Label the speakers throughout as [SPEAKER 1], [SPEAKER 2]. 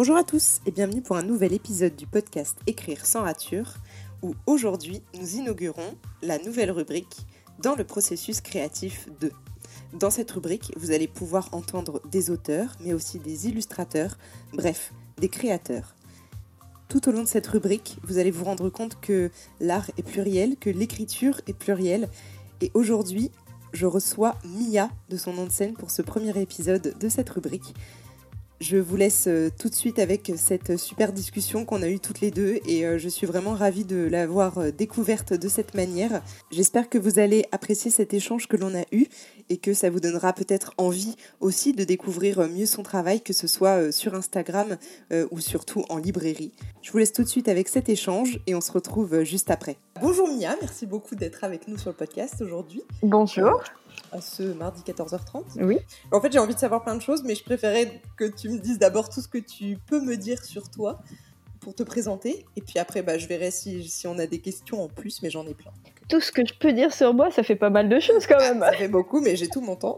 [SPEAKER 1] Bonjour à tous et bienvenue pour un nouvel épisode du podcast Écrire sans rature, où aujourd'hui nous inaugurons la nouvelle rubrique dans le processus créatif 2. Dans cette rubrique, vous allez pouvoir entendre des auteurs, mais aussi des illustrateurs, bref, des créateurs. Tout au long de cette rubrique, vous allez vous rendre compte que l'art est pluriel, que l'écriture est plurielle, et aujourd'hui, je reçois Mia de son nom de scène pour ce premier épisode de cette rubrique. Je vous laisse tout de suite avec cette super discussion qu'on a eue toutes les deux et je suis vraiment ravie de l'avoir découverte de cette manière. J'espère que vous allez apprécier cet échange que l'on a eu et que ça vous donnera peut-être envie aussi de découvrir mieux son travail, que ce soit sur Instagram ou surtout en librairie. Je vous laisse tout de suite avec cet échange et on se retrouve juste après. Bonjour Mia, merci beaucoup d'être avec nous sur le podcast aujourd'hui.
[SPEAKER 2] Bonjour.
[SPEAKER 1] À ce mardi 14h30.
[SPEAKER 2] Oui.
[SPEAKER 1] En fait, j'ai envie de savoir plein de choses, mais je préférais que tu me dises d'abord tout ce que tu peux me dire sur toi pour te présenter. Et puis après, je verrai si on a des questions en plus, mais j'en ai plein.
[SPEAKER 2] Tout ce que je peux dire sur moi, ça fait pas mal de choses quand même.
[SPEAKER 1] Ça fait beaucoup, mais j'ai tout mon temps.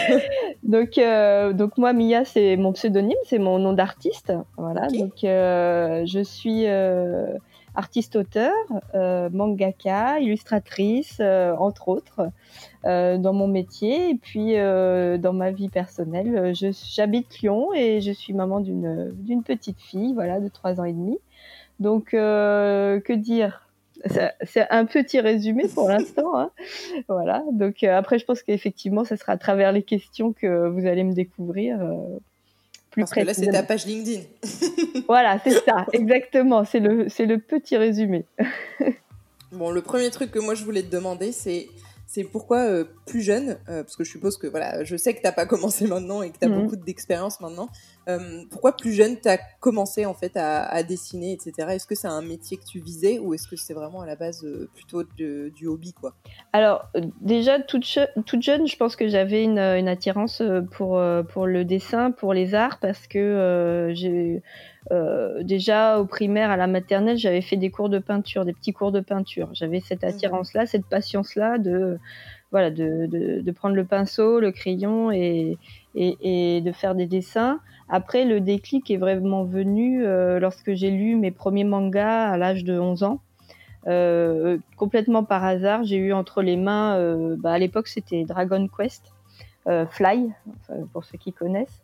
[SPEAKER 2] donc moi, Mia, c'est mon pseudonyme, c'est mon nom d'artiste. Voilà. Okay. Donc je suis artiste-auteur, mangaka, illustratrice, entre autres, dans mon métier. Et puis dans ma vie personnelle, j'habite Lyon et je suis maman d'une petite fille, voilà, de 3 ans et demi. Donc que dire ? C'est un petit résumé pour l'instant, hein. Voilà. Donc après, je pense qu'effectivement, ça sera à travers les questions que vous allez me découvrir plus
[SPEAKER 1] Parce que là, c'est ta page LinkedIn.
[SPEAKER 2] Voilà, c'est ça, exactement. C'est le petit résumé.
[SPEAKER 1] Bon, le premier truc que moi je voulais te demander, c'est pourquoi plus jeune, parce que je suppose que voilà, je sais que t'as pas commencé maintenant et que t'as beaucoup d'expérience maintenant. Pourquoi plus jeune t'as commencé en fait à dessiner, etc. Est-ce que c'est un métier que tu visais ou est-ce que c'est vraiment à la base plutôt du hobby, quoi?
[SPEAKER 2] Alors déjà toute jeune, je pense que j'avais une attirance pour le dessin, pour les arts, parce que j'ai déjà au primaire, à la maternelle, j'avais fait des cours de peinture, des petits cours de peinture. J'avais cette attirance-là, cette patience-là de prendre le pinceau, le crayon et de faire des dessins. Après, le déclic est vraiment venu lorsque j'ai lu mes premiers mangas à l'âge de 11 ans. Complètement par hasard, j'ai eu entre les mains, à l'époque c'était Dragon Quest, Fly, pour ceux qui connaissent.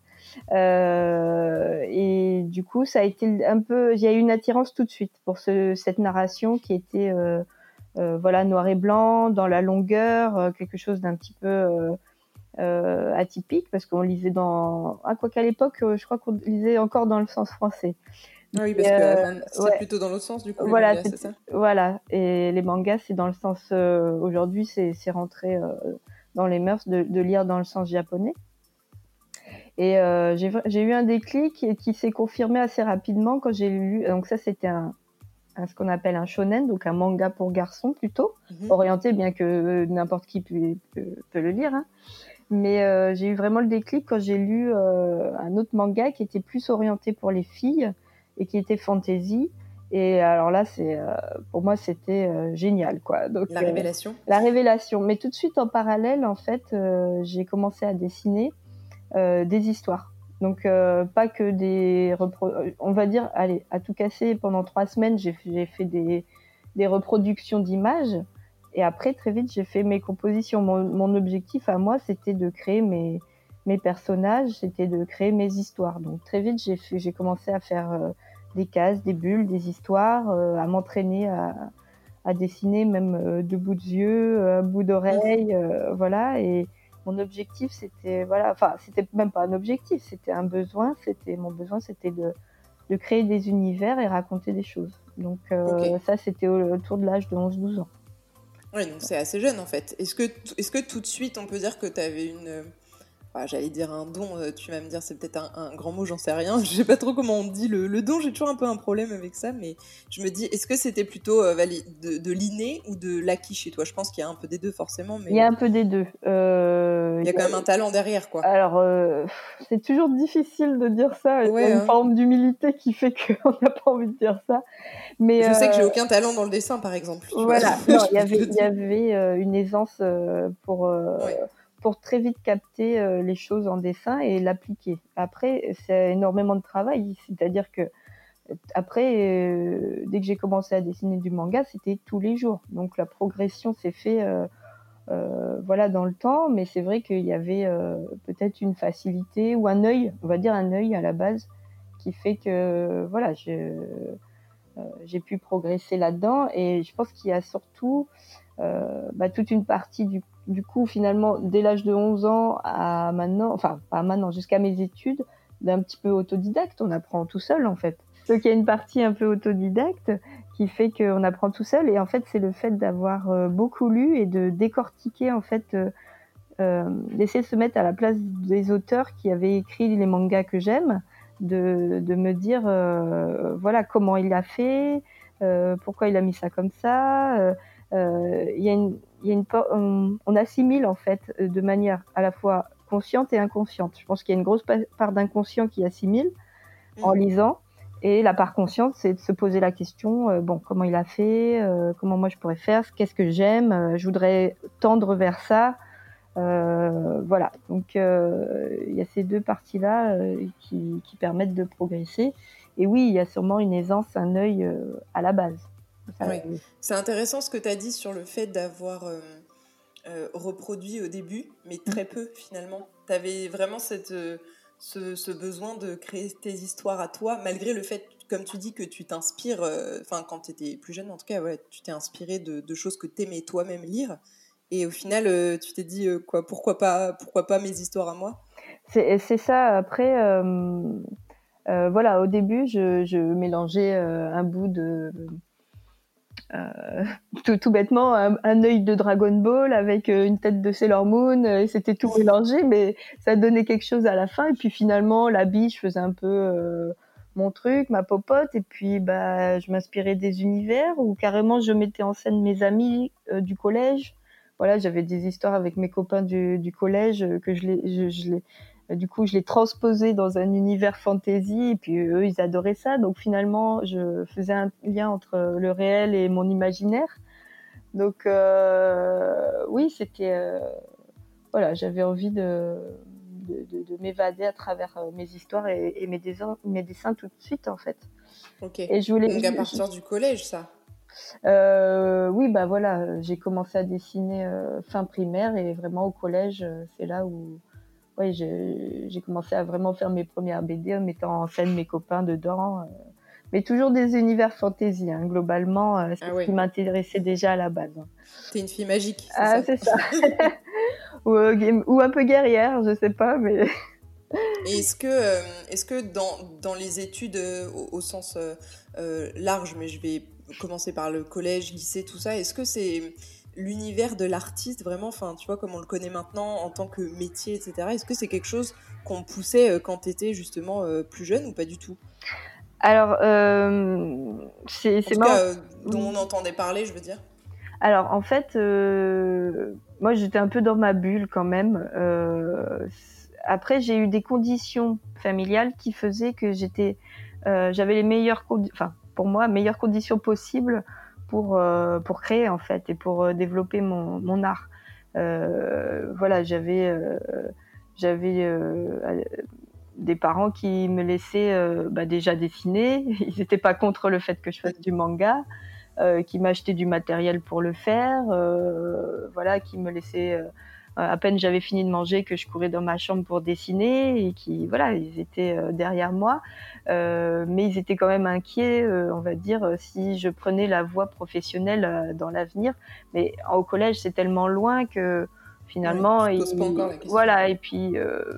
[SPEAKER 2] Et du coup, ça a été un peu, j'ai eu une attirance tout de suite pour cette narration qui était noir et blanc, dans la longueur, quelque chose d'un petit peu atypique, parce qu'on lisait quoi qu'à l'époque, je crois qu'on lisait encore dans le sens français.
[SPEAKER 1] Ah oui, parce que c'est plutôt dans l'autre sens, du coup,
[SPEAKER 2] voilà,
[SPEAKER 1] les mangas, c'est ça ?
[SPEAKER 2] Voilà, et les mangas, c'est dans le sens... aujourd'hui, c'est rentré dans les mœurs de lire dans le sens japonais. Et j'ai eu un déclic qui s'est confirmé assez rapidement quand j'ai lu... Donc ça, c'était ce qu'on appelle un shonen, donc un manga pour garçons plutôt, orienté, bien que n'importe qui peut le lire, hein. Mais j'ai eu vraiment le déclic quand j'ai lu un autre manga qui était plus orienté pour les filles et qui était fantasy. Et alors là, pour moi, c'était génial, quoi. Donc,
[SPEAKER 1] la révélation.
[SPEAKER 2] La révélation. Mais tout de suite, en parallèle, en fait, j'ai commencé à dessiner des histoires. Donc, pas que on va dire, allez, à tout casser, pendant 3 semaines, j'ai fait des reproductions d'images. Et après, très vite, j'ai fait mes compositions. Mon objectif à moi, c'était de créer mes personnages, c'était de créer mes histoires. Donc très vite, j'ai commencé à faire des cases, des bulles, des histoires, à m'entraîner à dessiner même de bouts de yeux, un bout d'oreille, voilà. Et mon objectif, c'était c'était même pas un objectif, c'était un besoin. Mon besoin, c'était de créer des univers et raconter des choses. Donc ça, c'était autour de l'âge de 11-12 ans.
[SPEAKER 1] Oui, donc c'est assez jeune en fait. Est-ce que tout de suite on peut dire que tu avais j'allais dire un don, tu vas me dire c'est peut-être un grand mot, j'en sais rien. Je sais pas trop comment on dit le don, j'ai toujours un peu un problème avec ça, mais je me dis, est-ce que c'était plutôt de l'inné ou de l'acquis chez toi ? Je pense qu'il y a un peu des deux forcément. Mais...
[SPEAKER 2] Il y a un peu des deux.
[SPEAKER 1] Il y a quand même un talent derrière, quoi.
[SPEAKER 2] Alors, c'est toujours difficile de dire ça. Il y a une forme d'humilité qui fait qu'on n'a pas envie de dire ça. Mais
[SPEAKER 1] je sais que j'ai aucun talent dans le dessin, par exemple.
[SPEAKER 2] Voilà. Non, il y avait une aisance pour pour très vite capter les choses en dessin et l'appliquer. Après, c'est énormément de travail, c'est-à-dire que après, dès que j'ai commencé à dessiner du manga, c'était tous les jours. Donc la progression s'est fait voilà, dans le temps, mais c'est vrai qu'il y avait peut-être une facilité ou un œil, on va dire un œil à la base, qui fait que voilà, j'ai pu progresser là-dedans. Et je pense qu'il y a surtout toute une partie du coup, finalement, dès l'âge de 11 ans à maintenant, enfin pas maintenant, jusqu'à mes études, d'un petit peu autodidacte. On apprend tout seul en fait. Donc il y a une partie un peu autodidacte qui fait qu'on apprend tout seul, et en fait c'est le fait d'avoir beaucoup lu et de décortiquer en fait, d'essayer de se mettre à la place des auteurs qui avaient écrit les mangas que j'aime, de me dire voilà comment il a fait, pourquoi il a mis ça comme ça. Il y a une, on assimile en fait de manière à la fois consciente et inconsciente. Je pense qu'il y a une grosse part d'inconscient qui assimile en lisant. Et la part consciente, c'est de se poser la question, bon, comment il a fait, comment moi je pourrais faire, qu'est-ce que j'aime, je voudrais tendre vers ça. Voilà, donc il y a ces deux parties-là qui permettent de progresser. Et oui, il y a sûrement une aisance, un œil à la base. Ça,
[SPEAKER 1] Oui, c'est intéressant ce que tu as dit sur le fait d'avoir reproduit au début, mais très peu finalement. Tu avais vraiment ce besoin de créer tes histoires à toi, malgré le fait, comme tu dis, que tu t'inspires, quand tu étais plus jeune en tout cas, ouais, tu t'es inspiré de choses que tu aimais toi-même lire. Et au final, tu t'es dit, pourquoi pas mes histoires à moi?
[SPEAKER 2] c'est ça. Après, voilà, au début, je mélangeais un bout de tout bêtement un œil de Dragon Ball avec une tête de Sailor Moon, et c'était tout mélangé, mais ça donnait quelque chose à la fin. Et puis finalement, la biche faisait un peu mon truc, ma popote, et puis je m'inspirais des univers, ou carrément je mettais en scène mes amis du collège. Voilà, j'avais des histoires avec mes copains du collège que du coup, je les transposais dans un univers fantasy, et puis eux, ils adoraient ça. Donc finalement, je faisais un lien entre le réel et mon imaginaire. Donc oui, c'était voilà, j'avais envie de m'évader à travers mes histoires et mes dessins tout de suite en fait.
[SPEAKER 1] Ok.
[SPEAKER 2] Et
[SPEAKER 1] Donc à partir du collège, ça.
[SPEAKER 2] Oui, voilà, j'ai commencé à dessiner fin primaire, et vraiment au collège, c'est là où ouais, j'ai commencé à vraiment faire mes premières BD en mettant en scène mes copains dedans. Mais toujours des univers fantasy, hein, globalement, c'est
[SPEAKER 1] Ah
[SPEAKER 2] ce qui
[SPEAKER 1] ouais.
[SPEAKER 2] m'intéressait déjà à la base.
[SPEAKER 1] T'es une fille magique, c'est
[SPEAKER 2] Ah,
[SPEAKER 1] ça.
[SPEAKER 2] c'est ça. Ou un peu guerrière, je sais pas, mais
[SPEAKER 1] Et est-ce que dans les études au sens large, mais je vais commencer par le collège, lycée, tout ça, est-ce que c'est l'univers de l'artiste vraiment, enfin, tu vois, comme on le connaît maintenant en tant que métier, etc. Est-ce que c'est quelque chose qu'on poussait quand t'étais justement plus jeune ou pas du tout?
[SPEAKER 2] alors
[SPEAKER 1] En
[SPEAKER 2] c'est
[SPEAKER 1] tout
[SPEAKER 2] marrant.
[SPEAKER 1] cas, dont on entendait parler, je veux dire.
[SPEAKER 2] Alors en fait, moi j'étais un peu dans ma bulle quand même. Après, j'ai eu des conditions familiales qui faisaient que j'avais les meilleures enfin pour moi meilleures conditions possibles pour créer en fait, et pour développer mon art. Voilà, j'avais des parents qui me laissaient déjà dessiner. Ils n'étaient pas contre le fait que je fasse du manga. Qui m'achetaient du matériel pour le faire, voilà, qui me laissaient à peine j'avais fini de manger que je courais dans ma chambre pour dessiner, et qui voilà, ils étaient derrière moi, mais ils étaient quand même inquiets, on va dire, si je prenais la voie professionnelle dans l'avenir. Mais au collège, c'est tellement loin que
[SPEAKER 1] Ouais,
[SPEAKER 2] finalement,
[SPEAKER 1] tu te poses pas encore la question.
[SPEAKER 2] voilà, et puis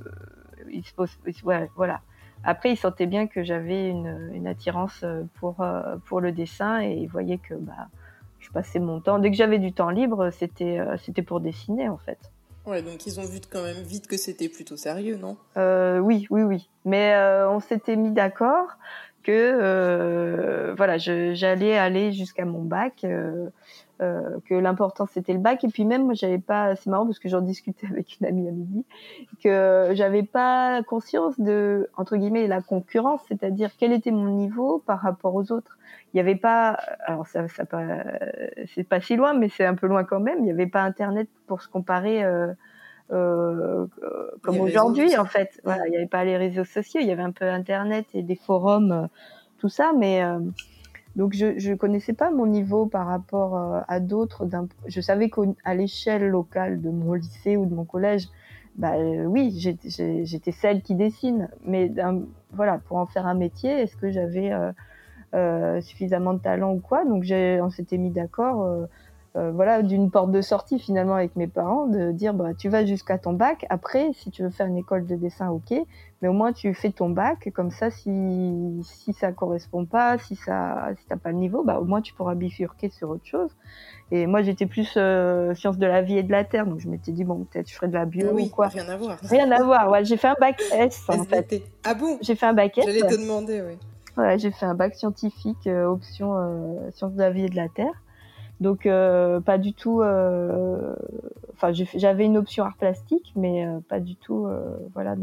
[SPEAKER 2] ouais, voilà. Après, ils sentaient bien que j'avais une attirance pour le dessin, et ils voyaient que je passais mon temps. Dès que j'avais du temps libre, c'était pour dessiner en fait.
[SPEAKER 1] Ouais, donc ils ont vu quand même vite que c'était plutôt sérieux, non?
[SPEAKER 2] Oui, oui, oui. Mais on s'était mis d'accord que voilà, j'allais aller jusqu'à mon bac, que l'important c'était le bac. Et puis même, moi, j'avais pas. C'est marrant parce que j'en discutais avec une amie à midi, que j'avais pas conscience de entre guillemets la concurrence, c'est-à-dire quel était mon niveau par rapport aux autres. Il y avait pas. Alors ça pas, c'est pas si loin, mais c'est un peu loin quand même. Il y avait pas Internet pour se comparer. comme
[SPEAKER 1] Les réseaux,
[SPEAKER 2] aujourd'hui,
[SPEAKER 1] tout ça.
[SPEAKER 2] en fait. Voilà, il n'y avait pas les réseaux sociaux, il y avait un peu Internet et des forums, tout ça, mais donc je connaissais pas mon niveau par rapport à d'autres. Je savais qu'à l'échelle locale de mon lycée ou de mon collège, oui, j'étais celle qui dessine, mais voilà, pour en faire un métier, est-ce que j'avais suffisamment de talent ou quoi? Donc on s'était mis d'accord, voilà, d'une porte de sortie finalement avec mes parents, de dire tu vas jusqu'à ton bac. Après, si tu veux faire une école de dessin, ok, mais au moins tu fais ton bac. Comme ça, si ça correspond pas, si t'as pas le niveau, au moins tu pourras bifurquer sur autre chose. Et moi, j'étais plus sciences de la vie et de la terre, donc je m'étais dit peut-être je ferais de la bio
[SPEAKER 1] Ah
[SPEAKER 2] ou
[SPEAKER 1] oui,
[SPEAKER 2] quoi.
[SPEAKER 1] rien à voir.
[SPEAKER 2] Rien à voir. Ouais, j'ai fait un bac S en fait.
[SPEAKER 1] SVT. Ah bon?
[SPEAKER 2] J'ai fait un bac S.
[SPEAKER 1] J'allais te demander, oui.
[SPEAKER 2] Ouais, j'ai fait un bac scientifique, option sciences de la vie et de la terre. Donc pas du tout. Enfin, j'avais une option art plastique, mais pas du tout. Voilà,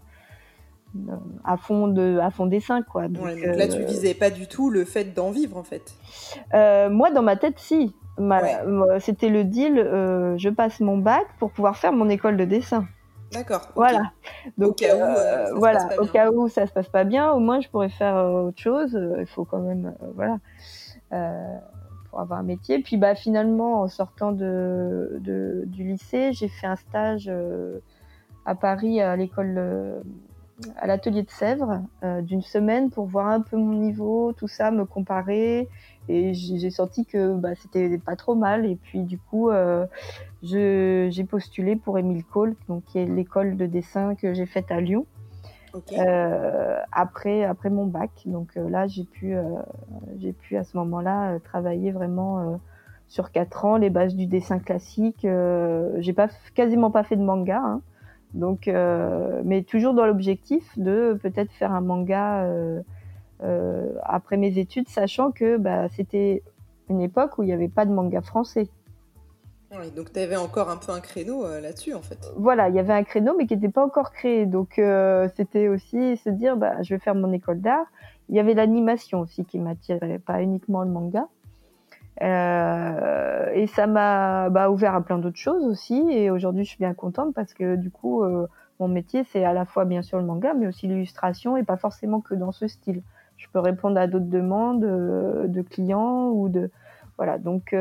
[SPEAKER 2] à fond dessin, quoi. Donc,
[SPEAKER 1] Ouais, donc là, tu visais pas du tout le fait d'en vivre, en fait.
[SPEAKER 2] moi, dans ma tête, si.
[SPEAKER 1] Ouais.
[SPEAKER 2] C'était le deal. Je passe mon bac pour pouvoir faire mon école de dessin.
[SPEAKER 1] D'accord. Ok.
[SPEAKER 2] Voilà. Donc,
[SPEAKER 1] au cas où ça se
[SPEAKER 2] voilà,
[SPEAKER 1] passe pas
[SPEAKER 2] au
[SPEAKER 1] bien.
[SPEAKER 2] cas où ça se passe pas bien, au moins je pourrais faire autre chose. Il faut quand même, voilà, pour avoir un métier. Puis finalement, en sortant du lycée, j'ai fait un stage à Paris à l'école, à l'atelier de Sèvres, d'une semaine pour voir un peu mon niveau, tout ça, me comparer. Et j'ai senti que c'était pas trop mal. Et puis du coup, j'ai postulé pour Émile Cole, donc qui est l'école de dessin que j'ai faite à Lyon.
[SPEAKER 1] Ok.
[SPEAKER 2] Après mon bac. Donc là, j'ai pu à ce moment-là travailler vraiment sur 4 ans les bases du dessin classique. J'ai quasiment pas fait de manga, hein. Donc, mais toujours dans l'objectif de peut-être faire un manga après mes études, sachant que c'était une époque où il n'y avait pas de manga français.
[SPEAKER 1] Ouais, donc tu avais encore un peu un créneau là-dessus, en fait.
[SPEAKER 2] Voilà, il y avait un créneau, mais qui n'était pas encore créé. Donc, c'était aussi se dire, je vais faire mon école d'art. Il y avait l'animation aussi qui m'attirait, pas uniquement le manga. Et ça m'a ouvert à plein d'autres choses aussi. Et aujourd'hui, je suis bien contente parce que du coup, mon métier, c'est à la fois bien sûr le manga, mais aussi l'illustration, et pas forcément que dans ce style. Je peux répondre à d'autres demandes de clients ou de voilà. Donc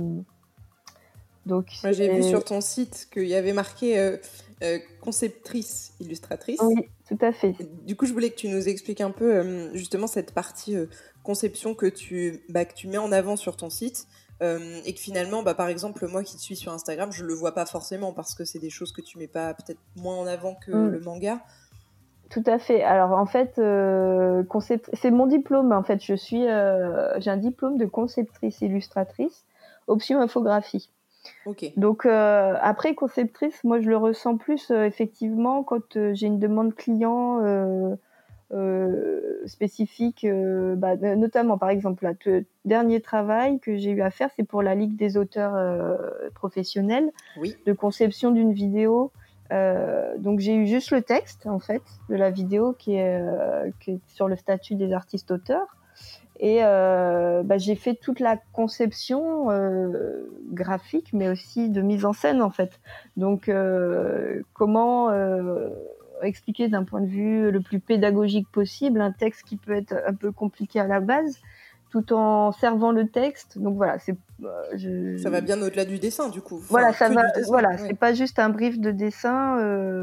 [SPEAKER 1] Moi, j'ai vu sur ton site qu'il y avait marqué conceptrice, illustratrice.
[SPEAKER 2] Oui, tout à fait.
[SPEAKER 1] Du coup, je voulais que tu nous expliques un peu justement cette partie conception que tu mets en avant sur ton site et que finalement, par exemple, moi qui te suis sur Instagram, je le vois pas forcément parce que c'est des choses que tu mets pas peut-être moins en avant que le manga.
[SPEAKER 2] Tout à fait. Alors en fait, c'est mon diplôme. En fait, j'ai un diplôme de conceptrice illustratrice, option infographie.
[SPEAKER 1] Ok.
[SPEAKER 2] Donc après conceptrice, moi je le ressens plus effectivement quand j'ai une demande client spécifique, notamment par exemple le dernier travail que j'ai eu à faire, c'est pour la Ligue des auteurs professionnels,
[SPEAKER 1] Oui.
[SPEAKER 2] de conception d'une vidéo. Donc j'ai eu juste le texte en fait de la vidéo qui est sur le statut des artistes auteurs. Et j'ai fait toute la conception graphique, mais aussi de mise en scène en fait. Donc comment expliquer d'un point de vue le plus pédagogique possible un texte qui peut être un peu compliqué à la base, tout en servant le texte. Donc voilà,
[SPEAKER 1] Ça va bien au-delà du dessin du coup.
[SPEAKER 2] Voilà,
[SPEAKER 1] Enfin,
[SPEAKER 2] du
[SPEAKER 1] dessin,
[SPEAKER 2] voilà,
[SPEAKER 1] ouais.
[SPEAKER 2] C'est pas juste un brief de dessin.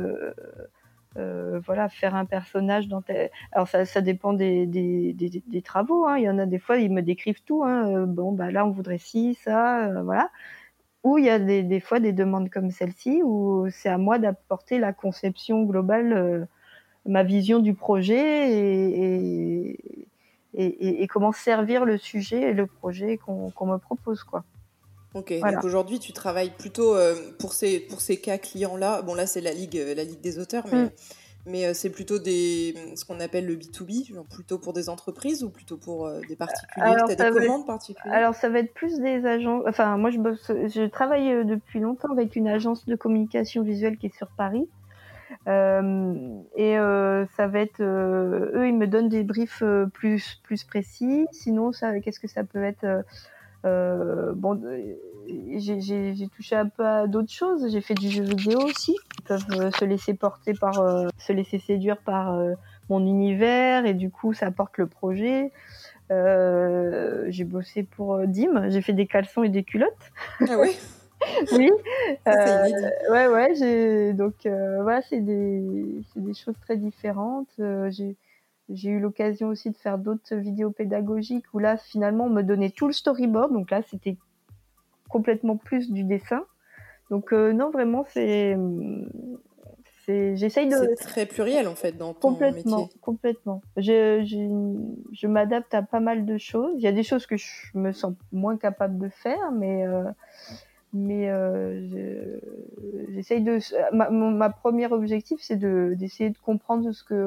[SPEAKER 2] Voilà, faire un personnage alors ça dépend des travaux, hein. Il y en a des fois, ils me décrivent tout, hein. Là, on voudrait ci, ça, voilà. Ou il y a des fois des demandes comme celle-ci où c'est à moi d'apporter la conception globale, ma vision du projet et comment servir le sujet et le projet qu'on me propose, quoi.
[SPEAKER 1] Ok,
[SPEAKER 2] Voilà.
[SPEAKER 1] donc aujourd'hui tu travailles plutôt pour ces cas clients-là. Bon là c'est la ligue des auteurs, mais c'est plutôt ce qu'on appelle le B2B, genre plutôt pour des entreprises ou plutôt pour des particuliers. Tu as des commandes particulières?
[SPEAKER 2] Alors ça va être plus des agences. Enfin moi je travaille depuis longtemps avec une agence de communication visuelle qui est sur Paris. Ça va être eux ils me donnent des briefs plus précis. Sinon qu'est-ce que ça peut être j'ai touché un peu à d'autres choses. J'ai fait du jeu vidéo aussi. peuvent se laisser porter se laisser séduire par mon univers et du coup ça porte le projet. J'ai bossé pour Dim, j'ai fait des caleçons et des culottes.
[SPEAKER 1] Ah ouais.
[SPEAKER 2] Oui,
[SPEAKER 1] Ça, c'est inédit.
[SPEAKER 2] ouais, donc voilà, c'est des choses très différentes. J'ai eu l'occasion aussi de faire d'autres vidéos pédagogiques où là, finalement, on me donnait tout le storyboard. Donc là, c'était complètement plus du dessin. Donc non, vraiment, j'essaye de
[SPEAKER 1] C'est très pluriel, en fait, dans ton métier.
[SPEAKER 2] complètement. Je m'adapte à pas mal de choses. Il y a des choses que je me sens moins capable de faire, mais j'essaye de. Ma premier objectif, c'est d'essayer de comprendre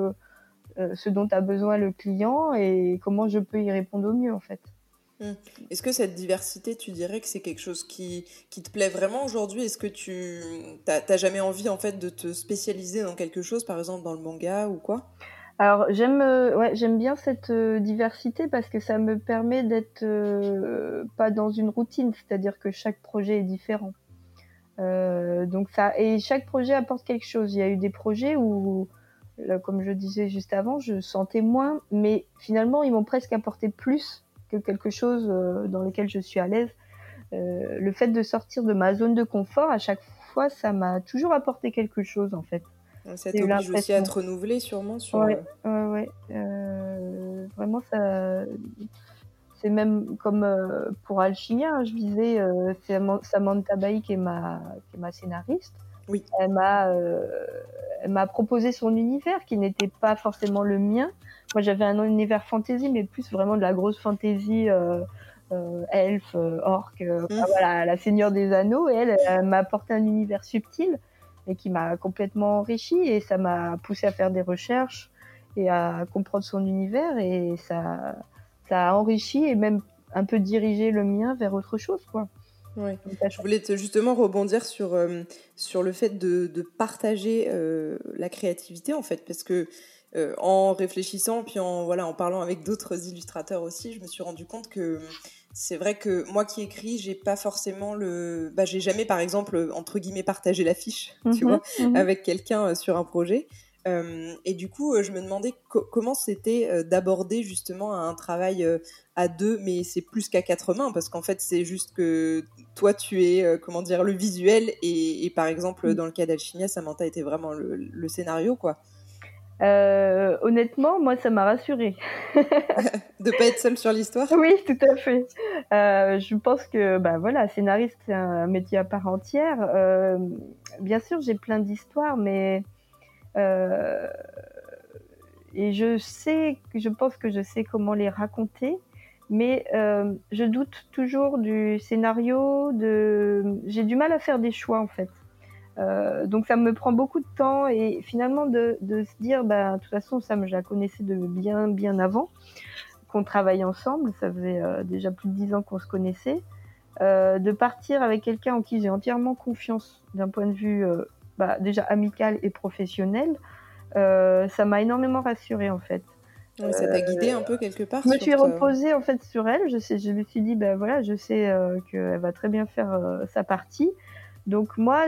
[SPEAKER 2] ce dont a besoin le client et comment je peux y répondre au mieux, en fait.
[SPEAKER 1] Est-ce que cette diversité, tu dirais que c'est quelque chose qui te plaît vraiment aujourd'hui? Est-ce que t'as jamais envie, en fait, de te spécialiser dans quelque chose, par exemple dans le manga ou quoi?
[SPEAKER 2] Alors j'aime bien cette diversité parce que ça me permet d'être pas dans une routine, c'est-à-dire que chaque projet est différent. Donc ça et chaque projet apporte quelque chose. Il y a eu des projets où, là, comme je disais juste avant, je sentais moins, mais finalement ils m'ont presque apporté plus que quelque chose dans lequel je suis à l'aise. Le fait de sortir de ma zone de confort, à chaque fois, ça m'a toujours apporté quelque chose en fait.
[SPEAKER 1] Ça
[SPEAKER 2] J'ai eu
[SPEAKER 1] t'oblige aussi à
[SPEAKER 2] l'impression.
[SPEAKER 1] te renouveler, sûrement,
[SPEAKER 2] Ouais, ouais. Vraiment, c'est même comme pour Alchimia, hein, je disais, c'est Samantha Bailly qui est ma scénariste.
[SPEAKER 1] Oui.
[SPEAKER 2] Elle m'a proposé son univers qui n'était pas forcément le mien. Moi, j'avais un univers fantasy, mais plus vraiment de la grosse fantasy, elfe, orc, enfin, voilà, la Seigneur des Anneaux. Et elle m'a apporté un univers subtil et qui m'a complètement enrichi et ça m'a poussé à faire des recherches et à comprendre son univers et ça a enrichi et même un peu dirigé le mien vers autre chose, quoi.
[SPEAKER 1] Ouais. Je voulais justement rebondir sur le fait de partager la créativité, en fait, parce que en réfléchissant, puis en parlant avec d'autres illustrateurs aussi, je me suis rendu compte que c'est vrai que moi qui écris, j'ai pas forcément j'ai jamais, par exemple, entre guillemets, partagé l'affiche, tu vois, avec quelqu'un sur un projet. Et du coup, je me demandais comment c'était d'aborder justement un travail à deux, mais c'est plus qu'à quatre mains, parce qu'en fait, c'est juste que toi, tu es, comment dire, le visuel, et par exemple, dans le cas d'Alchimia, Samantha était vraiment le scénario, quoi.
[SPEAKER 2] Honnêtement, moi, ça m'a rassurée.
[SPEAKER 1] De pas être seule sur l'histoire?
[SPEAKER 2] Oui, tout à fait. Je pense que, bah voilà, scénariste, c'est un métier à part entière. Bien sûr, j'ai plein d'histoires, mais euh, et je pense que je sais comment les raconter, mais je doute toujours du scénario. J'ai du mal à faire des choix en fait. Donc ça me prend beaucoup de temps et finalement de se dire, bah, de toute façon, Sam, je la connaissais de bien avant qu'on travaille ensemble. Ça faisait déjà plus de 10 ans qu'on se connaissait. De partir avec quelqu'un en qui j'ai entièrement confiance d'un point de vue déjà amical et professionnel, ça m'a énormément rassurée en fait.
[SPEAKER 1] Oui, ça t'a guidé un peu quelque part
[SPEAKER 2] Je me
[SPEAKER 1] sur
[SPEAKER 2] suis reposée en fait sur elle. Je me suis dit, ben voilà, je sais qu'elle va très bien faire sa partie. Donc moi,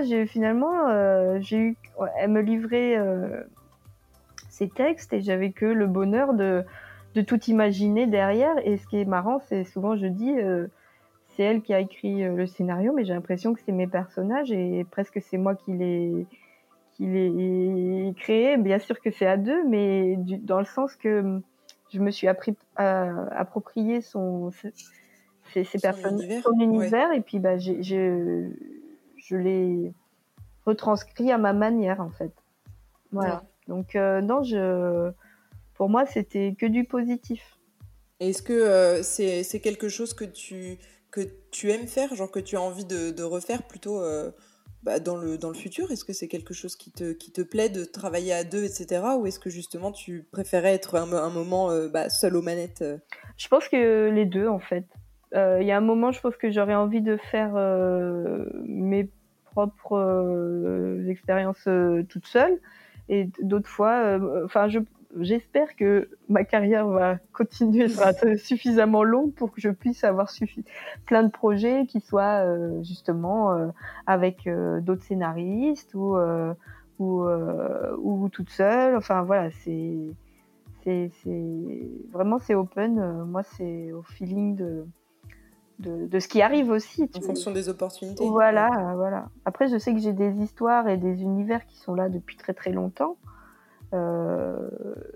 [SPEAKER 2] elle me livrait ses textes et j'avais que le bonheur de tout imaginer derrière. Et ce qui est marrant, c'est souvent je dis, c'est elle qui a écrit le scénario, mais j'ai l'impression que c'est mes personnages et presque c'est moi qui les créé. Bien sûr que c'est à deux, mais dans le sens que je me suis approprié ses
[SPEAKER 1] son
[SPEAKER 2] personnes,
[SPEAKER 1] univers.
[SPEAKER 2] son
[SPEAKER 1] Ouais.
[SPEAKER 2] univers, et puis bah, je l'ai retranscrit à ma manière, en fait. Voilà.
[SPEAKER 1] Ouais.
[SPEAKER 2] Donc, non, pour moi, c'était que du positif.
[SPEAKER 1] Et est-ce que c'est quelque chose que tu aimes faire, genre que tu as envie de refaire plutôt dans le futur? Est-ce que c'est quelque chose qui te plaît de travailler à deux, etc. Ou est-ce que justement tu préférais être un moment seul aux manettes
[SPEAKER 2] Je pense que les deux, en fait. Il y a un moment, je pense que j'aurais envie de faire mes propres expériences toute seule. Et d'autres fois, j'espère que ma carrière va continuer, sera suffisamment longue pour que je puisse avoir plein de projets qui soient justement avec d'autres scénaristes ou toute seule. Enfin voilà, c'est vraiment c'est open. Moi, c'est au feeling de ce qui arrive aussi.
[SPEAKER 1] En fonction des opportunités.
[SPEAKER 2] Voilà,
[SPEAKER 1] Ouais.
[SPEAKER 2] voilà. Après, je sais que j'ai des histoires et des univers qui sont là depuis très très longtemps, euh,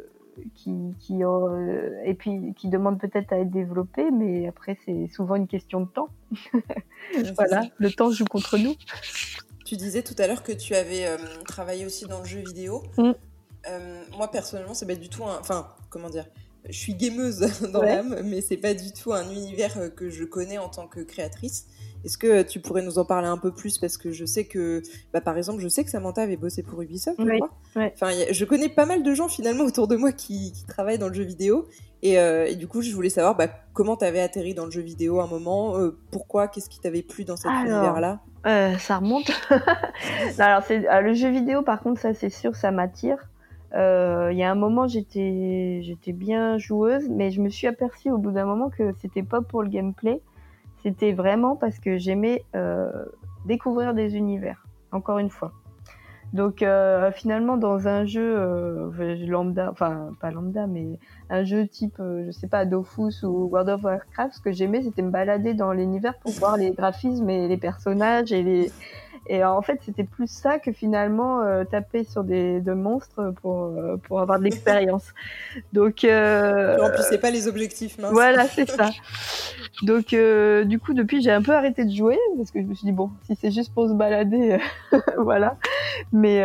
[SPEAKER 2] et puis qui demandent peut-être à être développés, mais après, c'est souvent une question de temps.
[SPEAKER 1] Ouais,
[SPEAKER 2] Voilà, le temps joue contre nous.
[SPEAKER 1] Tu disais tout à l'heure que tu avais travaillé aussi dans le jeu vidéo.
[SPEAKER 2] Mm.
[SPEAKER 1] Moi, personnellement, c'est pas du tout un... Enfin, comment dire? Je suis gameuse dans
[SPEAKER 2] Ouais.
[SPEAKER 1] l'âme, mais c'est pas du tout un univers que je connais en tant que créatrice. Est-ce que tu pourrais nous en parler un peu plus? Parce que je sais que, par exemple, je sais que Samantha avait bossé pour Ubisoft, je
[SPEAKER 2] Oui,
[SPEAKER 1] crois.
[SPEAKER 2] ouais.
[SPEAKER 1] Enfin, je connais pas mal de gens finalement autour de moi qui travaillent dans le jeu vidéo. Et du coup, je voulais savoir comment tu avais atterri dans le jeu vidéo à un moment, pourquoi, qu'est-ce qui t'avait plu dans cet
[SPEAKER 2] Alors,
[SPEAKER 1] univers-là?
[SPEAKER 2] ça remonte. Non, alors, le jeu vidéo, par contre, ça, c'est sûr, ça m'attire. Il y a un moment, j'étais bien joueuse, mais je me suis aperçue au bout d'un moment que c'était pas pour le gameplay. C'était vraiment parce que j'aimais découvrir des univers, encore une fois. Donc finalement, dans un jeu lambda, enfin pas lambda, mais un jeu type, je sais pas, Dofus ou World of Warcraft, ce que j'aimais, c'était me balader dans l'univers pour voir les graphismes et les personnages et en fait, c'était plus ça que finalement taper sur de monstres pour avoir de l'expérience. Donc
[SPEAKER 1] Tu remplissais pas les objectifs, mince.
[SPEAKER 2] voilà, c'est ça. Donc du coup, depuis, j'ai un peu arrêté de jouer parce que je me suis dit bon, si c'est juste pour se balader, voilà. Mais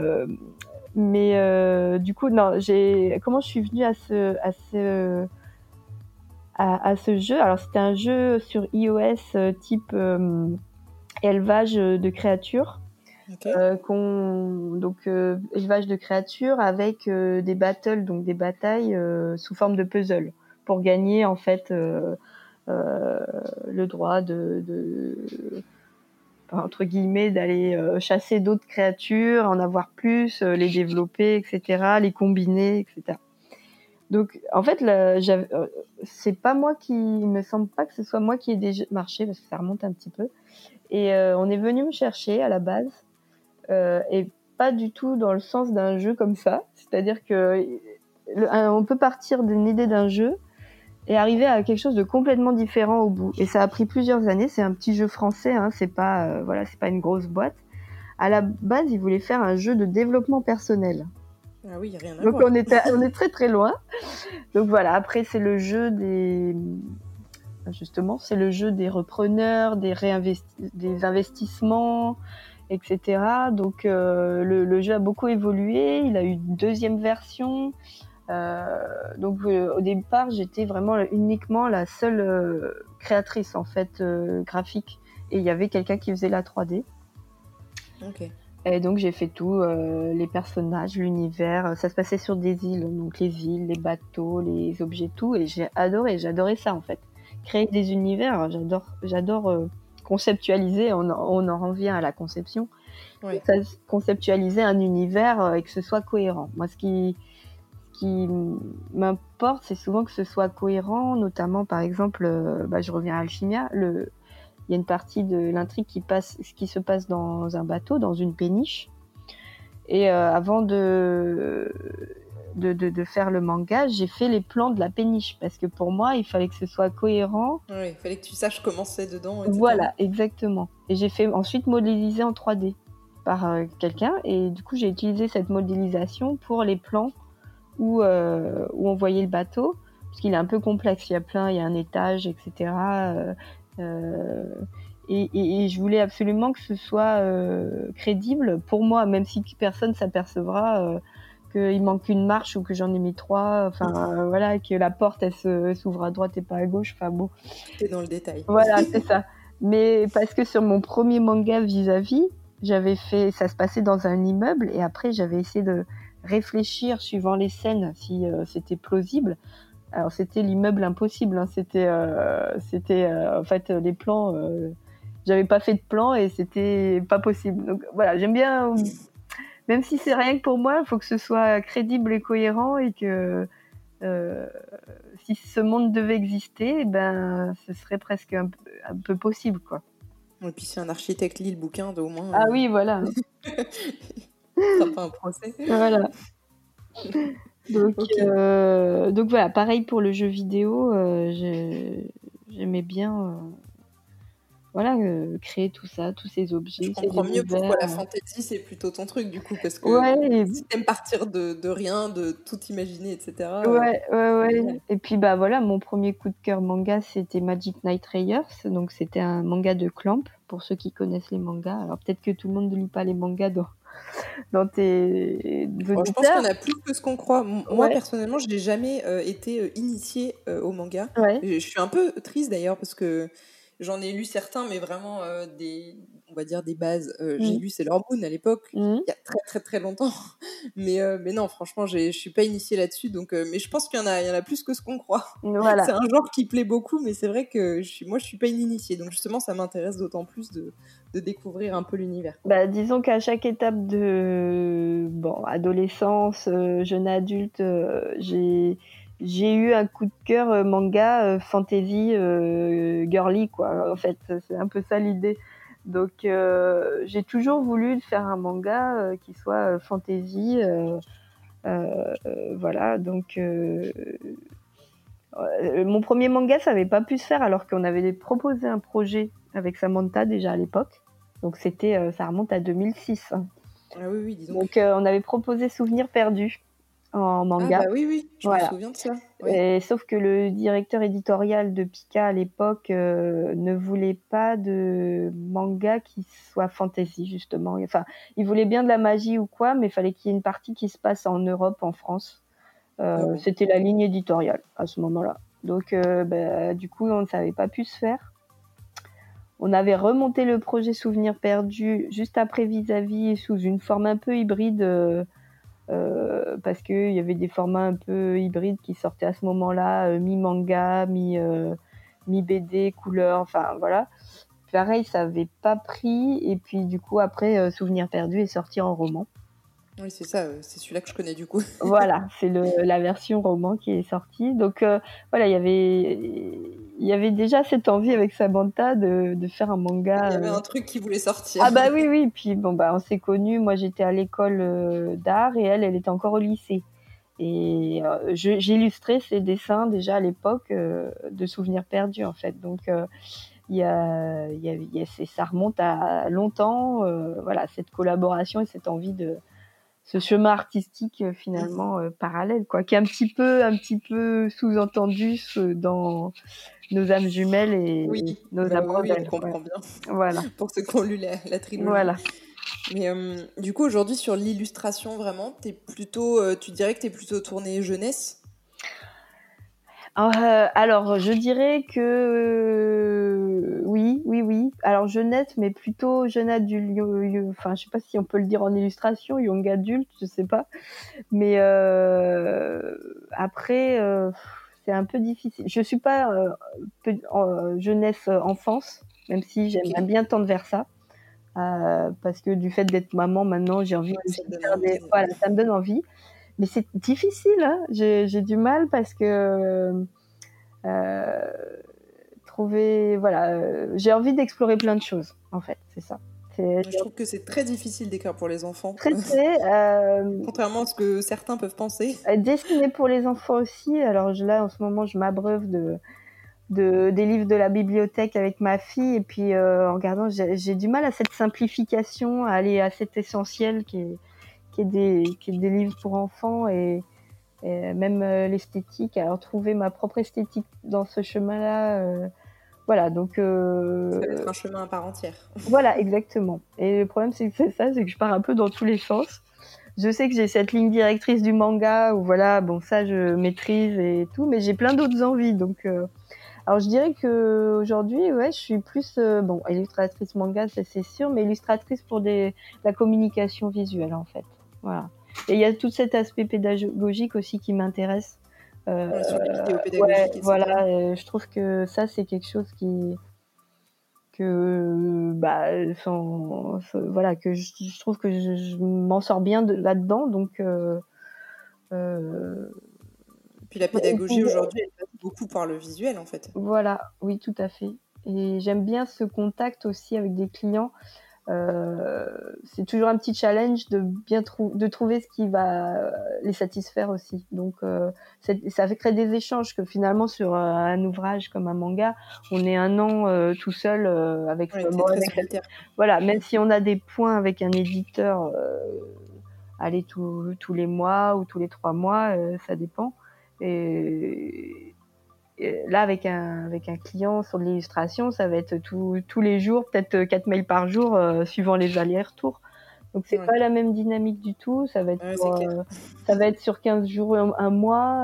[SPEAKER 2] du coup, non. Comment je suis venue à ce jeu? Alors, c'était un jeu sur iOS type élevage de créatures.
[SPEAKER 1] Okay.
[SPEAKER 2] Élevage de créatures avec des battles, donc des batailles sous forme de puzzle pour gagner en fait le droit entre guillemets d'aller chasser d'autres créatures, en avoir plus, les développer, etc., les combiner, etc. Donc en fait, c'est pas moi il me semble pas que ce soit moi qui ai déjà marché parce que ça remonte un petit peu. Et on est venu me chercher à la base et pas du tout dans le sens d'un jeu comme ça. C'est-à-dire que on peut partir d'une idée d'un jeu et arriver à quelque chose de complètement différent au bout. Et ça a pris plusieurs années. C'est un petit jeu français, hein, c'est pas une grosse boîte. À la base, ils voulaient faire un jeu de développement personnel.
[SPEAKER 1] Ah oui, rien à
[SPEAKER 2] Donc
[SPEAKER 1] voir.
[SPEAKER 2] on est très très loin. Donc voilà, après c'est le jeu c'est le jeu des repreneurs, des investissements, etc. Donc le jeu a beaucoup évolué. Il a eu une deuxième version. Donc au départ, j'étais vraiment uniquement la seule créatrice en fait graphique, et il y avait quelqu'un qui faisait la 3D.
[SPEAKER 1] Ok.
[SPEAKER 2] Et donc j'ai fait tout, les personnages, l'univers. Ça se passait sur des îles, donc les îles, les bateaux, les objets, tout. Et j'adorais ça en fait. Créer des univers, j'adore conceptualiser. On en revient à la conception.
[SPEAKER 1] Ouais.
[SPEAKER 2] Conceptualiser un univers et que ce soit cohérent. Moi, ce qui m'importe, c'est souvent que ce soit cohérent, notamment par exemple, je reviens à Alchimia, il y a une partie de l'intrigue qui se passe dans un bateau, dans une péniche. Et avant de faire le manga, j'ai fait les plans de la péniche parce que pour moi, il fallait que ce soit cohérent.
[SPEAKER 1] Oui, il fallait que tu saches comment c'est dedans, etc.
[SPEAKER 2] Voilà, exactement. Et j'ai fait ensuite modéliser en 3D par quelqu'un. Et du coup, j'ai utilisé cette modélisation pour les plans où on voyait le bateau, parce qu'il est un peu complexe. Il y a un étage, etc. Et je voulais absolument que ce soit crédible pour moi, même si personne s'apercevra qu'il manque une marche ou que j'en ai mis 3. Enfin, voilà, que la porte, elle s'ouvre à droite et pas à gauche. Enfin bon.
[SPEAKER 1] T'es dans le détail.
[SPEAKER 2] Voilà, c'est ça. Mais parce que sur mon premier manga Vis-à-vis, ça se passait dans un immeuble, et après j'avais essayé de réfléchir suivant les scènes si c'était plausible. Alors c'était l'immeuble impossible, hein. C'était en fait les plans, j'avais pas fait de plan et c'était pas possible. Donc voilà, j'aime bien, même si c'est rien que pour moi, il faut que ce soit crédible et cohérent, et que si ce monde devait exister, ce serait presque un peu possible, quoi.
[SPEAKER 1] Et puis si un architecte lit le bouquin, au moins...
[SPEAKER 2] Ah oui, voilà.
[SPEAKER 1] Ce sera pas un procès.
[SPEAKER 2] Voilà. Donc,
[SPEAKER 1] Ok.
[SPEAKER 2] donc voilà, pareil pour le jeu vidéo, j'aimais bien voilà, créer tout ça, tous ces
[SPEAKER 1] Je
[SPEAKER 2] objets, ces
[SPEAKER 1] comprends mieux pourquoi
[SPEAKER 2] univers.
[SPEAKER 1] la fantasy, c'est plutôt ton truc, du coup, parce que
[SPEAKER 2] Ouais,
[SPEAKER 1] si t'aimes partir de rien, de tout imaginer, etc.,
[SPEAKER 2] ouais, ouais,
[SPEAKER 1] c'est
[SPEAKER 2] ouais.
[SPEAKER 1] génial.
[SPEAKER 2] Et puis bah voilà, mon premier coup de cœur manga, c'était Magic Knight Raiders, donc c'était un manga de Clamp, pour ceux qui connaissent les mangas. Alors peut-être que tout le monde ne lit pas les mangas dans tes
[SPEAKER 1] Bon, je pense qu'il y
[SPEAKER 2] auditeurs.
[SPEAKER 1] en a plus que ce qu'on croit. Moi,
[SPEAKER 2] Ouais,
[SPEAKER 1] personnellement, je n'ai jamais été initiée au manga.
[SPEAKER 2] ouais.
[SPEAKER 1] Je suis un peu triste d'ailleurs parce que j'en ai lu certains, mais vraiment on va dire des bases. J'ai
[SPEAKER 2] Mmh.
[SPEAKER 1] lu Sailor Moon à l'époque,
[SPEAKER 2] Mmh.
[SPEAKER 1] il y a très très très longtemps. Mais non, franchement, je suis pas initiée là-dessus. Donc, mais je pense qu'il y en a plus que ce qu'on croit. C'est
[SPEAKER 2] Voilà.
[SPEAKER 1] un genre qui plaît beaucoup, mais c'est vrai que moi, je suis pas une initiée. Donc justement, ça m'intéresse d'autant plus de découvrir un peu l'univers, quoi.
[SPEAKER 2] Bah, disons qu'à chaque étape de bon, adolescence, jeune adulte, j'ai eu un coup de cœur, manga, fantasy, girly quoi, en fait, c'est un peu ça l'idée. Donc j'ai toujours voulu faire un manga, qui soit, fantasy, voilà donc mon premier manga, ça avait pas pu se faire alors qu'on avait proposé un projet avec Samantha déjà à l'époque. Donc c'était, ça remonte à 2006, hein.
[SPEAKER 1] Ah oui, oui, dis
[SPEAKER 2] Donc,
[SPEAKER 1] donc.
[SPEAKER 2] on avait proposé Souvenirs perdus en
[SPEAKER 1] Ah
[SPEAKER 2] manga,
[SPEAKER 1] bah oui, oui, je me
[SPEAKER 2] voilà.
[SPEAKER 1] souviens de ça. Oui.
[SPEAKER 2] Et sauf que le directeur éditorial de Pika à l'époque ne voulait pas de manga qui soit fantasy justement. Enfin, il voulait bien de la magie ou quoi, mais il fallait qu'il y ait une partie qui se passe en Europe, en France.
[SPEAKER 1] Ah bon.
[SPEAKER 2] C'était la ligne éditoriale à ce moment-là. Donc, du coup, ça n'avait pas pu se faire. On avait remonté le projet Souvenirs perdus juste après Vis-à-vis sous une forme un peu hybride. Parce qu'il y avait des formats un peu hybrides qui sortaient à ce moment-là, mi-manga, mi-BD, couleur, enfin voilà. Pareil, ça avait pas pris et puis du coup après, Souvenir perdu est sorti en roman.
[SPEAKER 1] Oui, c'est ça, c'est celui-là que je connais du coup.
[SPEAKER 2] Voilà, c'est la version roman qui est sortie. Donc voilà, il y avait déjà cette envie avec Samantha de faire un
[SPEAKER 1] Il
[SPEAKER 2] manga,
[SPEAKER 1] y avait un truc qui voulait sortir.
[SPEAKER 2] ah bah oui, oui, puis bon bah on s'est connus, moi j'étais à l'école, d'art et elle était encore au lycée. Et j'illustrais ses dessins déjà à l'époque de Souvenirs perdus en fait. Donc ça remonte à longtemps, voilà, cette collaboration et cette envie de ce chemin artistique
[SPEAKER 1] Mhm.
[SPEAKER 2] finalement parallèle quoi, qui est un petit peu sous-entendu dans nos âmes jumelles et
[SPEAKER 1] Oui,
[SPEAKER 2] nos
[SPEAKER 1] bah
[SPEAKER 2] âmes
[SPEAKER 1] oui, oui, on
[SPEAKER 2] rebelles. Ouais.
[SPEAKER 1] comprend bien
[SPEAKER 2] Voilà,
[SPEAKER 1] pour ceux qui ont lu la trilogie.
[SPEAKER 2] voilà.
[SPEAKER 1] Mais du coup, aujourd'hui, sur l'illustration, vraiment, tu dirais que t'es plutôt tournée jeunesse?
[SPEAKER 2] Alors, je dirais que oui, oui, oui. Alors jeunesse, mais plutôt jeune adulte. Enfin, je sais pas si on peut le dire en illustration, young adulte, je sais pas. Mais après, c'est un peu difficile. Je suis pas jeunesse enfance, même si
[SPEAKER 1] Ok.
[SPEAKER 2] j'aimerais bien tendre vers ça. Parce que du fait d'être maman maintenant, j'ai envie
[SPEAKER 1] Ouais, ça
[SPEAKER 2] aussi
[SPEAKER 1] te
[SPEAKER 2] de
[SPEAKER 1] donne
[SPEAKER 2] faire
[SPEAKER 1] envie.
[SPEAKER 2] voilà, ça me donne envie. Mais c'est difficile, hein. J'ai du mal parce que Heu, trouver voilà, j'ai envie d'explorer plein de choses, en fait, c'est ça. C'est
[SPEAKER 1] Je trouve que c'est très difficile d'écrire pour les enfants,
[SPEAKER 2] très, très,
[SPEAKER 1] contrairement à ce que certains peuvent penser.
[SPEAKER 2] dessiner pour les enfants aussi. Alors là, en ce moment, je m'abreuve des livres de la bibliothèque avec ma fille et puis, en regardant, j'ai du mal à cette simplification, à aller à cet essentiel qui est des livres pour enfants et même, l'esthétique. Alors trouver ma propre esthétique dans ce chemin-là, voilà donc
[SPEAKER 1] Ça va être un chemin à part entière.
[SPEAKER 2] voilà, exactement. Et le problème, c'est ça, c'est que je pars un peu dans tous les sens. Je sais que j'ai cette ligne directrice du manga où voilà, bon ça je maîtrise et tout, mais j'ai plein d'autres envies. Donc, alors je dirais que aujourd'hui, ouais, je suis plus bon illustratrice manga, ça c'est sûr, mais illustratrice pour la communication visuelle en fait. Voilà. Et il y a tout cet aspect pédagogique aussi qui m'intéresse. Euh,
[SPEAKER 1] Ouais, sur les vidéos
[SPEAKER 2] ouais,
[SPEAKER 1] pédagogiques, etc.
[SPEAKER 2] voilà. Je trouve que ça c'est quelque chose que bah voilà que je trouve que je m'en sors bien là-dedans donc euh,
[SPEAKER 1] Puis la
[SPEAKER 2] et
[SPEAKER 1] pédagogie
[SPEAKER 2] puis,
[SPEAKER 1] aujourd'hui, elle passe beaucoup par le visuel, en fait.
[SPEAKER 2] voilà, oui tout à fait et j'aime bien ce contact aussi avec des clients c'est toujours un petit challenge de bien de trouver ce qui va les satisfaire aussi. Donc ça fait créer des échanges que finalement sur un ouvrage comme un manga, on est un an tout seul avec
[SPEAKER 1] Ouais, t'es très solitaire.
[SPEAKER 2] voilà, même si on a des points avec un éditeur, aller tous les mois ou tous les 3 mois, ça dépend. Et là, avec un client sur de l'illustration, ça va être tous les jours, peut-être 4 mails par jour, suivant les allers-retours. Donc c'est pas
[SPEAKER 1] Ouais.
[SPEAKER 2] la même dynamique du tout. Ça va être
[SPEAKER 1] Ouais, c'est clair.
[SPEAKER 2] ça va être sur 15 jours, un mois,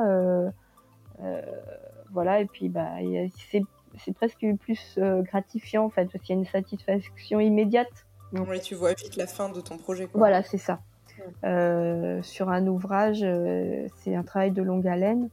[SPEAKER 2] voilà. Et puis c'est presque plus gratifiant en fait, parce qu'il y a une satisfaction immédiate. Donc,
[SPEAKER 1] Ouais, tu vois vite la fin de ton projet, quoi.
[SPEAKER 2] voilà, c'est ça. Sur un ouvrage, c'est un travail de longue haleine.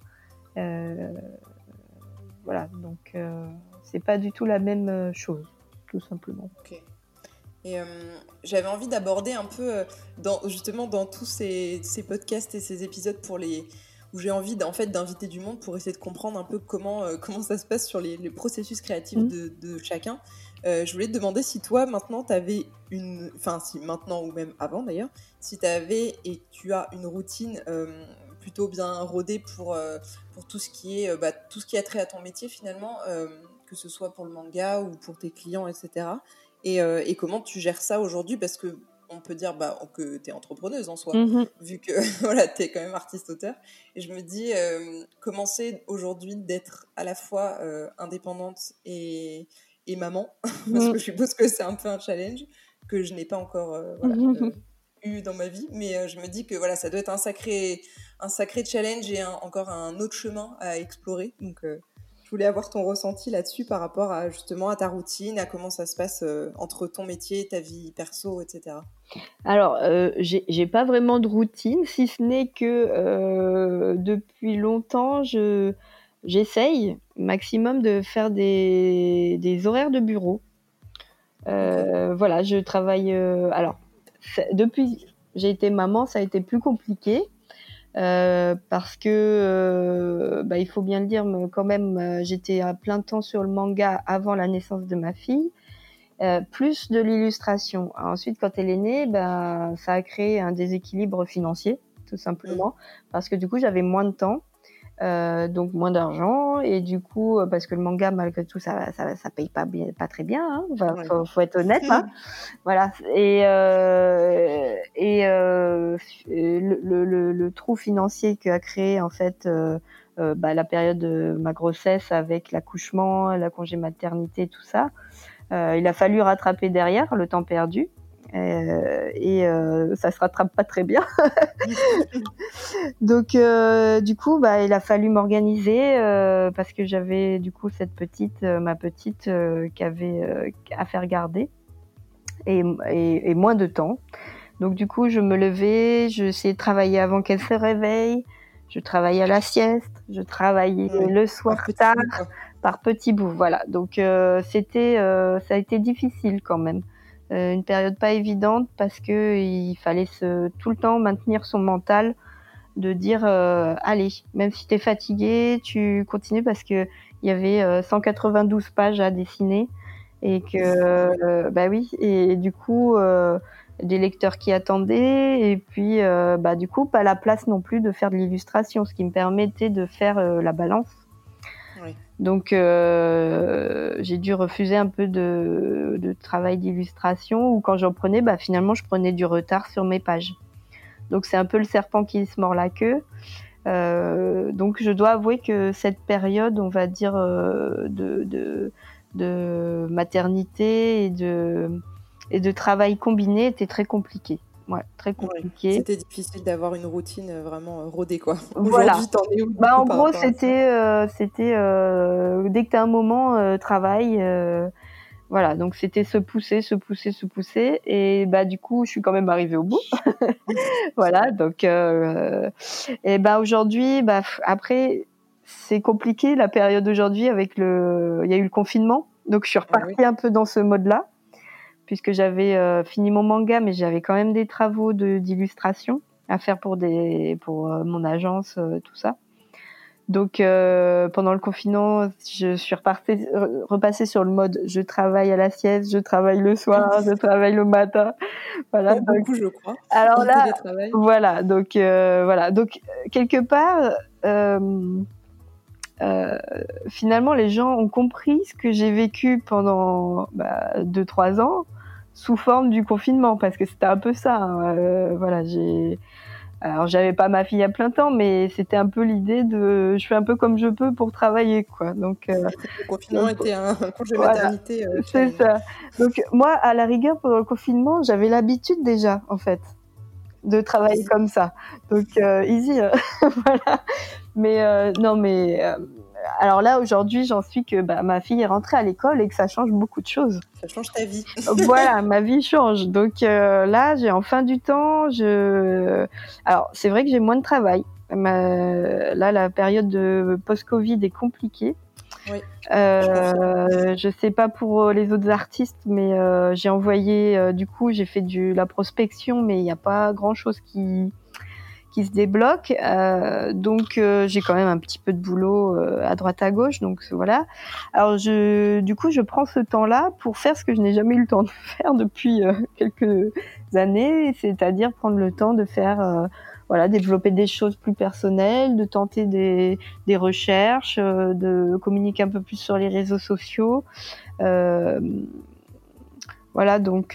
[SPEAKER 2] Voilà, donc c'est pas du tout la même chose, tout simplement.
[SPEAKER 1] Ok. Et j'avais envie d'aborder un peu, justement, dans tous ces podcasts et ces épisodes où j'ai envie en fait, d'inviter du monde pour essayer de comprendre un peu comment ça se passe sur les processus créatifs de chacun. Je voulais te demander si toi, maintenant, enfin, si maintenant ou même avant d'ailleurs, si tu avais et tu as une routine plutôt bien rodée pour tout ce qui est tout ce qui a trait à ton métier finalement, que ce soit pour le manga ou pour tes clients, etc. Et comment tu gères ça aujourd'hui, parce que on peut dire que tu es entrepreneuse en soi, vu que voilà, tu es quand même artiste-auteur. Et je me dis, comment c'est aujourd'hui d'être à la fois indépendante et maman, parce que je suppose que c'est un peu un challenge que je n'ai pas encore eu dans ma vie, mais je me dis que voilà, ça doit être un sacré challenge et encore un autre chemin à explorer. Donc je voulais avoir ton ressenti là-dessus par rapport à justement à ta routine, à comment ça se passe entre ton métier, ta vie perso, etc.
[SPEAKER 2] Alors, j'ai pas vraiment de routine, si ce n'est que depuis longtemps, j'essaye maximum de faire des horaires de bureau. Voilà, je travaille. Alors, depuis j'ai été maman, ça a été plus compliqué. Parce que il faut bien le dire, mais quand même, j'étais à plein temps sur le manga avant la naissance de ma fille, plus de l'illustration. Ensuite, quand elle est née, ça a créé un déséquilibre financier, tout simplement, parce que du coup, j'avais moins de temps. Donc moins d'argent, et du coup parce que le manga, malgré tout, ça paye pas très bien, hein. Enfin, faut être honnête, hein. Voilà. Et le trou financier qu'a créé en fait la période de ma grossesse avec l'accouchement, la congé maternité, tout ça, il a fallu rattraper derrière le temps perdu. Ça se rattrape pas très bien. Donc du coup, il a fallu m'organiser parce que j'avais du coup ma petite qui avait à faire garder, et moins de temps. Donc du coup, je me levais, j'essayais de travailler avant qu'elle se réveille, je travaillais à la sieste, je travaillais le soir tard, par petits bouts, voilà. Donc ça a été difficile quand même. Une période pas évidente, parce que il fallait tout le temps maintenir son mental, de dire allez, même si t'es fatigué, tu continues, parce que il y avait 192 pages à dessiner, et que oui, et du coup des lecteurs qui attendaient, et puis du coup pas la place non plus de faire de l'illustration, ce qui me permettait de faire la balance. Oui. Donc j'ai dû refuser un peu de travail d'illustration, ou quand j'en prenais, finalement je prenais du retard sur mes pages. Donc c'est un peu le serpent qui se mord la queue. Donc je dois avouer que cette période, on va dire, de maternité et de travail combiné était très compliquée. Ouais, très compliquée.
[SPEAKER 1] Ouais, c'était difficile d'avoir une routine vraiment rodée, quoi.
[SPEAKER 2] Voilà.
[SPEAKER 1] Aujourd'hui, t'en es où,
[SPEAKER 2] En gros, c'était dès que t'as un moment, travail. Voilà, donc c'était se pousser, et du coup, je suis quand même arrivée au bout. Voilà, donc aujourd'hui, après, c'est compliqué la période d'aujourd'hui avec il y a eu le confinement, donc je suis repartie un peu dans ce mode-là, puisque j'avais fini mon manga, mais j'avais quand même des travaux d'illustration à faire pour mon agence, tout ça. Donc pendant le confinement, je suis repassée sur le mode je travaille à la sieste, je travaille le soir, je travaille le matin. Voilà.
[SPEAKER 1] Comme beaucoup, je crois,
[SPEAKER 2] Alors
[SPEAKER 1] en
[SPEAKER 2] là,
[SPEAKER 1] télétravail.
[SPEAKER 2] voilà. Donc quelque part, finalement, les gens ont compris ce que j'ai vécu pendant 2-3 ans sous forme du confinement, parce que c'était un peu ça. Hein. Voilà, alors j'avais pas ma fille à plein temps, mais c'était un peu l'idée de je fais un peu comme je peux pour travailler, quoi. Donc
[SPEAKER 1] Le confinement était un congé
[SPEAKER 2] voilà,
[SPEAKER 1] maternité
[SPEAKER 2] c'est
[SPEAKER 1] challenge.
[SPEAKER 2] ça. Donc moi, à la rigueur, pendant le confinement, j'avais l'habitude déjà, en fait, de travailler
[SPEAKER 1] Easy.
[SPEAKER 2] comme ça. Donc easy, voilà. Mais non, mais alors là, aujourd'hui, j'en suis que ma fille est rentrée à l'école et que ça change beaucoup de choses.
[SPEAKER 1] Ça change ta vie.
[SPEAKER 2] Voilà, ma vie change. Donc là, j'ai enfin du temps. Alors, c'est vrai que j'ai moins de travail. Là, la période de post-Covid est compliquée.
[SPEAKER 1] Oui. Je
[SPEAKER 2] sais pas pour les autres artistes, mais j'ai envoyé, du coup, j'ai fait la prospection, mais il n'y a pas grand-chose qui se débloque. Donc j'ai quand même un petit peu de boulot à droite à gauche, donc voilà. Alors du coup je prends ce temps-là pour faire ce que je n'ai jamais eu le temps de faire depuis quelques années, c'est-à-dire prendre le temps de faire développer des choses plus personnelles, de tenter des recherches, de communiquer un peu plus sur les réseaux sociaux. Voilà, donc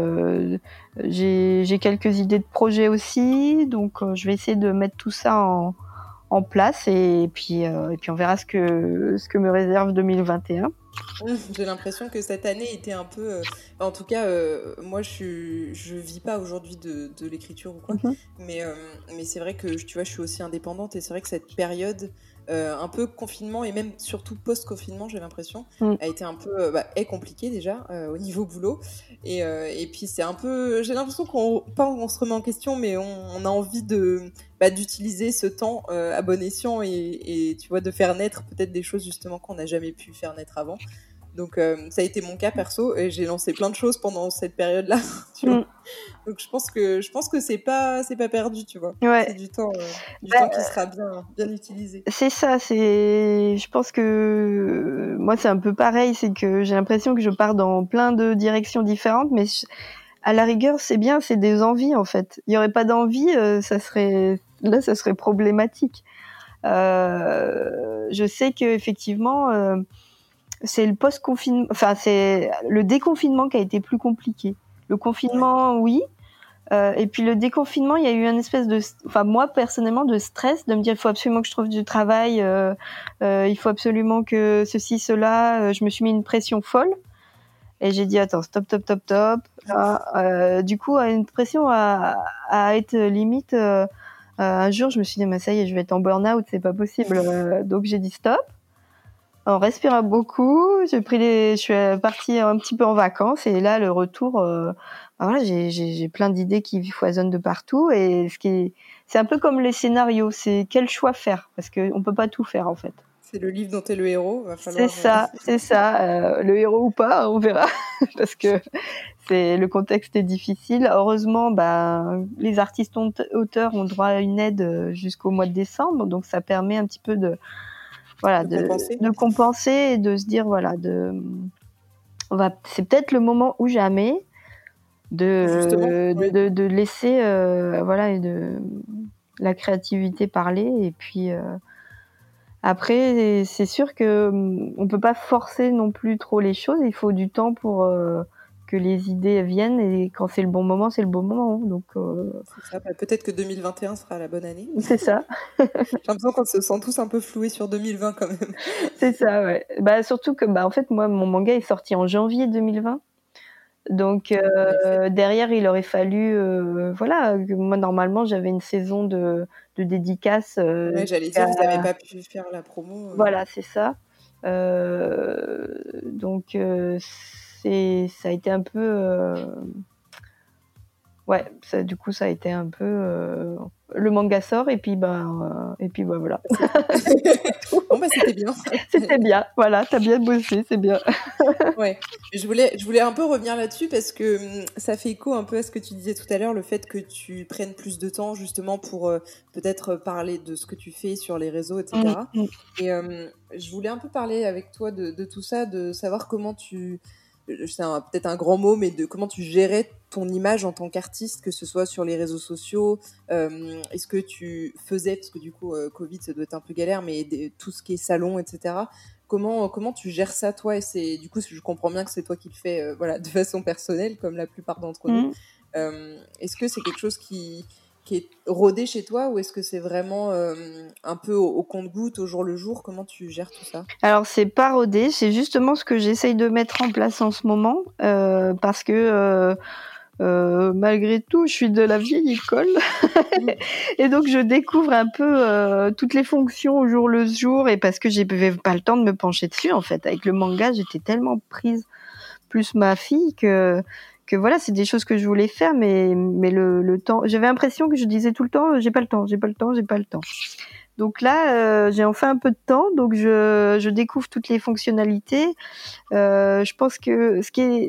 [SPEAKER 2] j'ai quelques idées de projets aussi, donc je vais essayer de mettre tout ça en place et puis on verra ce que me réserve 2021.
[SPEAKER 1] J'ai l'impression que cette année était un peu, en tout cas, moi je vis pas aujourd'hui de l'écriture ou quoi, mais c'est vrai que tu vois, je suis aussi indépendante et c'est vrai que cette période un peu confinement et même surtout post-confinement, j'ai l'impression, a été un peu est compliquée déjà au niveau boulot et puis c'est un peu, j'ai l'impression on se remet en question, mais on a envie d'utiliser ce temps à bon escient et tu vois, de faire naître peut-être des choses justement qu'on n'a jamais pu faire naître avant. Donc ça a été mon cas perso et j'ai lancé plein de choses pendant cette période-là, tu vois. Donc je pense que c'est pas perdu, tu vois.
[SPEAKER 2] Ouais.
[SPEAKER 1] C'est du temps qui sera bien utilisé.
[SPEAKER 2] C'est ça, je pense que moi c'est un peu pareil, c'est que j'ai l'impression que je pars dans plein de directions différentes, mais à la rigueur c'est bien, c'est des envies en fait. Il y aurait pas d'envie, ça serait problématique. Je sais que effectivement c'est le post-confinement, enfin c'est le déconfinement qui a été plus compliqué. Le confinement, oui. Et puis le déconfinement, il y a eu une espèce moi personnellement, de stress, de me dire il faut absolument que je trouve du travail, il faut absolument que ceci, cela. Je me suis mis une pression folle et j'ai dit attends, stop. Du coup, une pression à être limite. Un jour, je me suis dit mais ça y est, je vais être en burn-out, c'est pas possible. Donc j'ai dit stop. On respire beaucoup. Je suis partie un petit peu en vacances et là le retour, voilà, j'ai plein d'idées qui foisonnent de partout et c'est un peu comme les scénarios, c'est quel choix faire parce que on peut pas tout faire en fait.
[SPEAKER 1] C'est le livre dont t'es le héros, va falloir.
[SPEAKER 2] C'est ça, le héros ou pas, on verra parce que le contexte est difficile. Heureusement, les artistes auteurs ont droit à une aide jusqu'au mois de décembre, donc ça permet un petit peu de compenser et de se dire c'est peut-être le moment ou jamais de laisser et de la créativité parler et puis après c'est sûr que on peut pas forcer non plus trop les choses, il faut du temps pour que les idées viennent et quand c'est le bon moment, c'est le bon moment. Donc
[SPEAKER 1] c'est ça, peut-être que 2021 sera la bonne année.
[SPEAKER 2] C'est ça.
[SPEAKER 1] J'ai l'impression qu'on se sent tous un peu floués sur 2020 quand même.
[SPEAKER 2] C'est ça, ouais. Surtout que en fait moi mon manga est sorti en janvier 2020. Donc derrière il aurait fallu moi normalement j'avais une saison de dédicaces.
[SPEAKER 1] J'allais dire, vous n'avez pas pu faire la promo.
[SPEAKER 2] Voilà, c'est ça. Donc ça a été un peu ouais, du coup, ça a été un peu le manga sort et puis voilà.
[SPEAKER 1] Bon, bah, c'était bien.
[SPEAKER 2] C'était bien, voilà, t'as bien bossé, c'est bien.
[SPEAKER 1] Ouais, je voulais un peu revenir là-dessus parce que ça fait écho un peu à ce que tu disais tout à l'heure, le fait que tu prennes plus de temps justement pour peut-être parler de ce que tu fais sur les réseaux, etc. Et je voulais un peu parler avec toi de tout ça, de savoir comment c'est peut-être un grand mot, mais de comment tu gérais ton image en tant qu'artiste, que ce soit sur les réseaux sociaux. Est-ce que tu faisais, parce que du coup, Covid, ça doit être un peu galère, mais tout ce qui est salon, etc. Comment tu gères ça, toi? Et du coup, je comprends bien que c'est toi qui le fais, voilà, de façon personnelle, comme la plupart d'entre nous. Est-ce que c'est quelque chose qui est rodé chez toi, ou est-ce que c'est vraiment un peu au compte-gouttes, au jour le jour? Comment tu gères tout ça?
[SPEAKER 2] Alors, c'est pas rodé, c'est justement ce que j'essaye de mettre en place en ce moment, parce que malgré tout, je suis de la vieille école. Et donc, je découvre un peu toutes les fonctions au jour le jour, et parce que j'avais pas le temps de me pencher dessus, en fait. Avec le manga, j'étais tellement prise, plus ma fille, que voilà, c'est des choses que je voulais faire, mais le temps, j'avais l'impression que je disais tout le temps, j'ai pas le temps. Donc là, j'ai enfin un peu de temps, donc je découvre toutes les fonctionnalités. Je pense que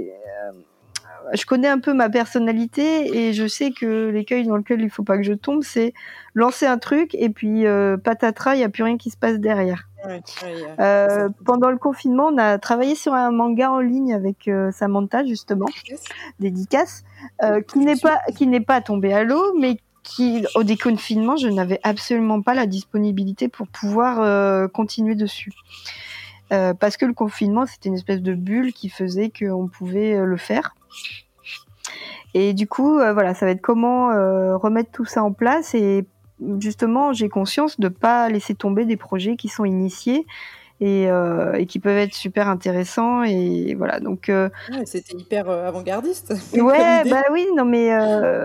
[SPEAKER 2] je connais un peu ma personnalité, et je sais que l'écueil dans lequel il faut pas que je tombe, c'est lancer un truc et puis patatras, il y a plus rien qui se passe derrière. Pendant le confinement, on a travaillé sur un manga en ligne avec Samantha, justement, dédicace, qui n'est pas tombé à l'eau, mais qui, au déconfinement, je n'avais absolument pas la disponibilité pour pouvoir continuer dessus. Parce que le confinement, c'était une espèce de bulle qui faisait qu'on pouvait le faire. Et du coup, voilà, ça va être comment remettre tout ça en place. Et justement, j'ai conscience de pas laisser tomber des projets qui sont initiés et qui peuvent être super intéressants. Et voilà, donc
[SPEAKER 1] Ouais, c'était hyper avant-gardiste comme
[SPEAKER 2] ouais,
[SPEAKER 1] idée.
[SPEAKER 2] bah oui, non mais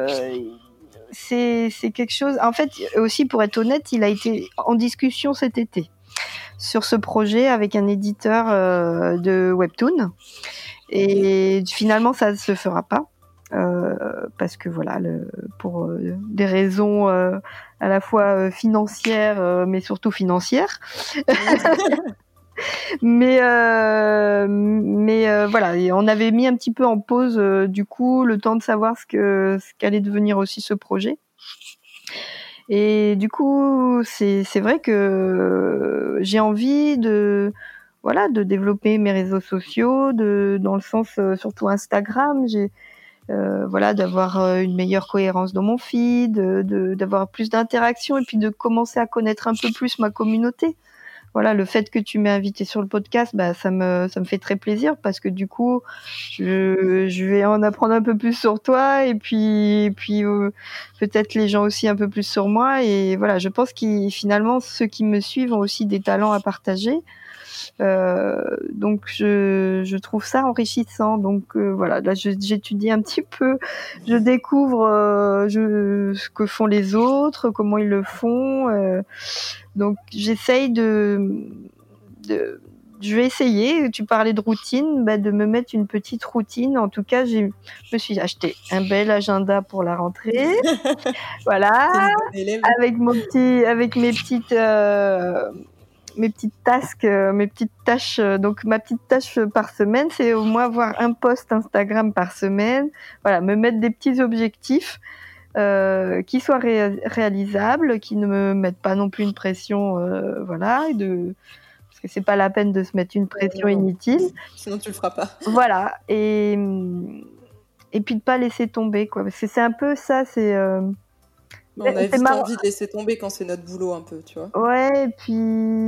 [SPEAKER 2] c'est quelque chose. En fait, aussi pour être honnête, il a été en discussion cet été sur ce projet avec un éditeur de webtoon, et finalement ça ne se fera pas. Parce que voilà, pour des raisons à la fois financières, mais surtout financières. mais voilà, et on avait mis un petit peu en pause du coup le temps de savoir ce qu'allait devenir aussi ce projet. Et du coup, c'est vrai que j'ai envie de développer mes réseaux sociaux, dans le sens surtout Instagram. Voilà, d'avoir une meilleure cohérence dans mon feed, d'avoir plus d'interaction, et puis de commencer à connaître un peu plus ma communauté. Voilà, le fait que tu m'aies invité sur le podcast, bah ça me fait très plaisir, parce que du coup, je vais en apprendre un peu plus sur toi, et puis peut-être les gens aussi un peu plus sur moi. Et voilà, je pense que finalement ceux qui me suivent ont aussi des talents à partager. Donc je trouve ça enrichissant. Donc voilà, là j'étudie un petit peu, je découvre ce que font les autres, comment ils le font. Donc j'essaye je vais essayer. Tu parlais de routine, de me mettre une petite routine. En tout cas, je me suis acheté un bel agenda pour la rentrée. Voilà, avec mes petites tâches. Donc ma petite tâche par semaine, c'est au moins avoir un post Instagram par semaine. Voilà, me mettre des petits objectifs qui soient réalisables, qui ne me mettent pas non plus une pression, voilà, parce que c'est pas la peine de se mettre une pression inutile.
[SPEAKER 1] Sinon tu le feras pas.
[SPEAKER 2] Voilà, et puis de pas laisser tomber, quoi. Parce que c'est un peu ça,
[SPEAKER 1] on a vite envie de laisser tomber quand c'est notre boulot, un peu, tu vois.
[SPEAKER 2] Ouais, et puis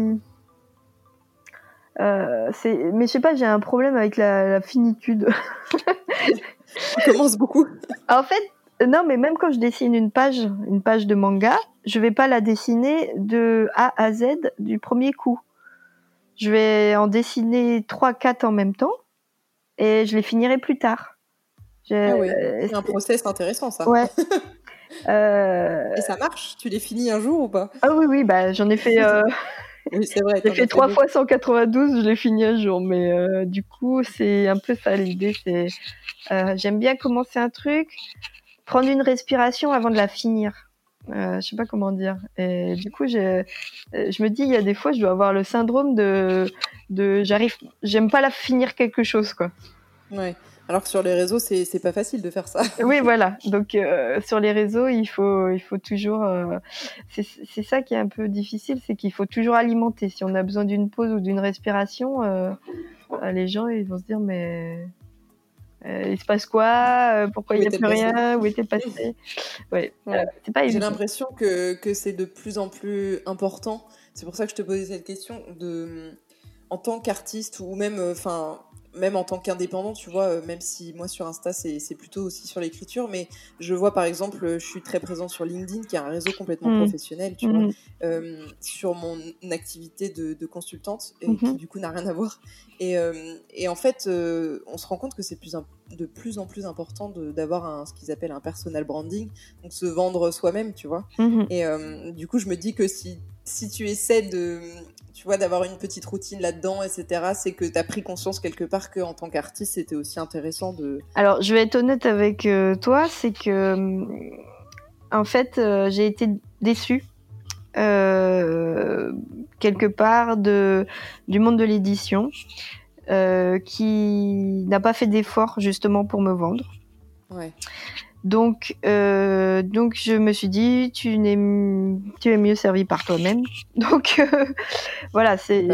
[SPEAKER 2] mais je sais pas, j'ai un problème avec la finitude.
[SPEAKER 1] Tu commences beaucoup.
[SPEAKER 2] En fait, non, mais même quand je dessine une page de manga, je vais pas la dessiner de A à Z du premier coup. Je vais en dessiner 3-4 en même temps, et je les finirai plus tard.
[SPEAKER 1] Ah oui, c'est un process intéressant, ça.
[SPEAKER 2] Ouais.
[SPEAKER 1] Et ça marche? Tu les finis un jour ou pas?
[SPEAKER 2] Ah oui, bah j'en ai fait.
[SPEAKER 1] Oui, c'est vrai.
[SPEAKER 2] J'ai fait 3 fois 192, je l'ai fini un jour, mais du coup c'est un peu ça l'idée. C'est j'aime bien commencer un truc, prendre une respiration avant de la finir. Je sais pas comment dire. Et du coup, je me dis, il y a des fois, je dois avoir le syndrome j'aime pas la finir quelque chose, quoi.
[SPEAKER 1] Ouais. Alors que sur les réseaux, c'est pas facile de faire ça.
[SPEAKER 2] Oui, voilà. Donc sur les réseaux, il faut toujours. C'est ça qui est un peu difficile, c'est qu'il faut toujours alimenter. Si on a besoin d'une pause ou d'une respiration, les gens ils vont se dire mais il se passe quoi? Pourquoi il n'y a plus rien? Où était passé? Ouais. C'est pas évident.
[SPEAKER 1] J'ai l'impression que c'est de plus en plus important. C'est pour ça que je te posais cette question en tant qu'artiste ou même même en tant qu'indépendant, tu vois, même si moi sur Insta c'est plutôt aussi sur l'écriture, mais je vois par exemple, je suis très présente sur LinkedIn qui est un réseau complètement professionnel, tu vois, sur mon activité de consultante et qui du coup n'a rien à voir. Et en fait, on se rend compte que c'est de plus en plus important d'avoir ce qu'ils appellent un personal branding, donc se vendre soi-même, tu vois. Et du coup, je me dis que si tu essaies tu vois, d'avoir une petite routine là-dedans, etc., c'est que tu as pris conscience quelque part qu'en tant qu'artiste, c'était aussi intéressant de...
[SPEAKER 2] Alors, je vais être honnête avec toi, c'est que, en fait, j'ai été déçue quelque part du monde de l'édition qui n'a pas fait d'effort justement pour me vendre.
[SPEAKER 1] Ouais.
[SPEAKER 2] Donc je me suis dit tu es mieux servi par toi-même. Donc voilà,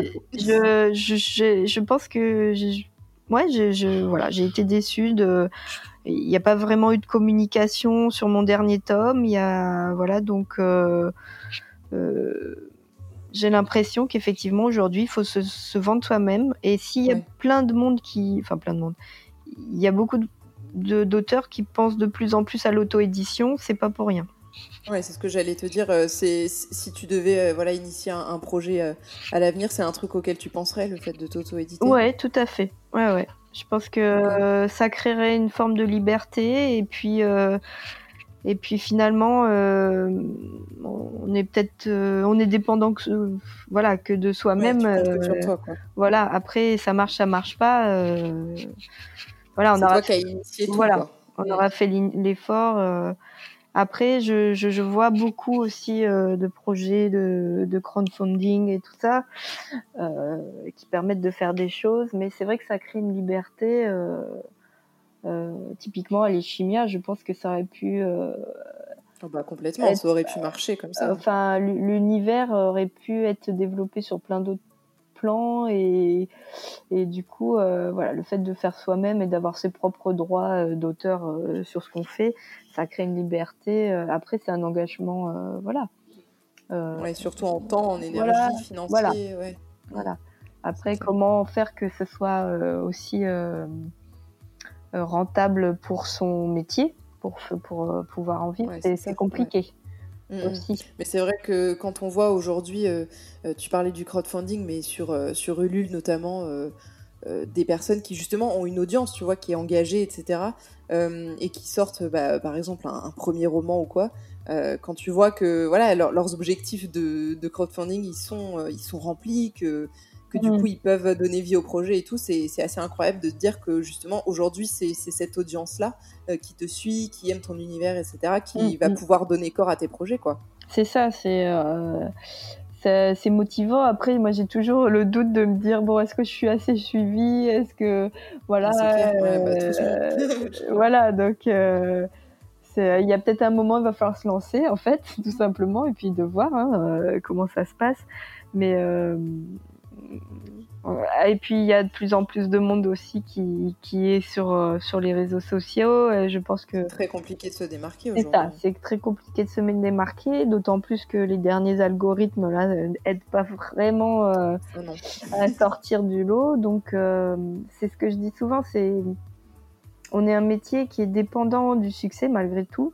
[SPEAKER 2] je pense que voilà, j'ai été déçue il n'y a pas vraiment eu de communication sur mon dernier tome, donc j'ai l'impression qu'effectivement aujourd'hui il faut se vendre soi-même, et s'il y a plein de monde il y a beaucoup d'auteurs qui pensent de plus en plus à l'auto-édition, c'est pas pour rien.
[SPEAKER 1] Ouais, c'est ce que j'allais te dire. Si tu devais initier un projet à l'avenir, c'est un truc auquel tu penserais, le fait de t'auto-éditer?
[SPEAKER 2] Ouais, tout à fait. Ouais. Je pense que ça créerait une forme de liberté, et puis finalement, on est dépendant que de soi-même.
[SPEAKER 1] Ouais, tu comptes que sur toi, quoi.
[SPEAKER 2] Voilà. Après, ça marche pas. Voilà,
[SPEAKER 1] c'est toi qui as initié tout, quoi.
[SPEAKER 2] On aura fait l'effort. Après, je vois beaucoup aussi de projets de crowdfunding et tout ça qui permettent de faire des choses, mais c'est vrai que ça crée une liberté. Typiquement, à l'Echimia, je pense que ça aurait pu...
[SPEAKER 1] complètement, ça aurait pu marcher comme ça.
[SPEAKER 2] Enfin, l'univers aurait pu être développé sur plein d'autres plans, et du coup, voilà, le fait de faire soi-même et d'avoir ses propres droits d'auteur sur ce qu'on fait, ça crée une liberté. Après, c'est un engagement, voilà.
[SPEAKER 1] Surtout en temps, en énergie, financier.
[SPEAKER 2] Voilà. Après, comment faire que ce soit aussi rentable pour son métier, pour pouvoir en vivre, c'est compliqué. Aussi.
[SPEAKER 1] Mais c'est vrai que quand on voit aujourd'hui, tu parlais du crowdfunding, mais sur Ulule notamment, des personnes qui justement ont une audience, tu vois, qui est engagée, etc., et qui sortent, par exemple, un premier roman ou quoi. Quand tu vois que voilà, leurs objectifs de crowdfunding ils sont remplis, que du coup ils peuvent donner vie au projet et tout, c'est assez incroyable de se dire que justement aujourd'hui c'est cette audience là qui te suit, qui aime ton univers, etc., qui va pouvoir donner corps à tes projets, quoi.
[SPEAKER 2] C'est ça, c'est motivant. Après, moi j'ai toujours le doute de me dire bon, est-ce que je suis assez suivie, est-ce que voilà, voilà, donc il y a peut-être un moment, il va falloir se lancer, en fait, tout simplement, et puis de voir comment ça se passe. Mais et puis il y a de plus en plus de monde aussi qui est sur les réseaux sociaux. Et je pense que
[SPEAKER 1] c'est très compliqué de se démarquer aujourd'hui.
[SPEAKER 2] C'est ça, c'est très compliqué de se démarquer, d'autant plus que les derniers algorithmes là n'aident pas vraiment à sortir du lot. Donc c'est ce que je dis souvent, on est un métier qui est dépendant du succès malgré tout.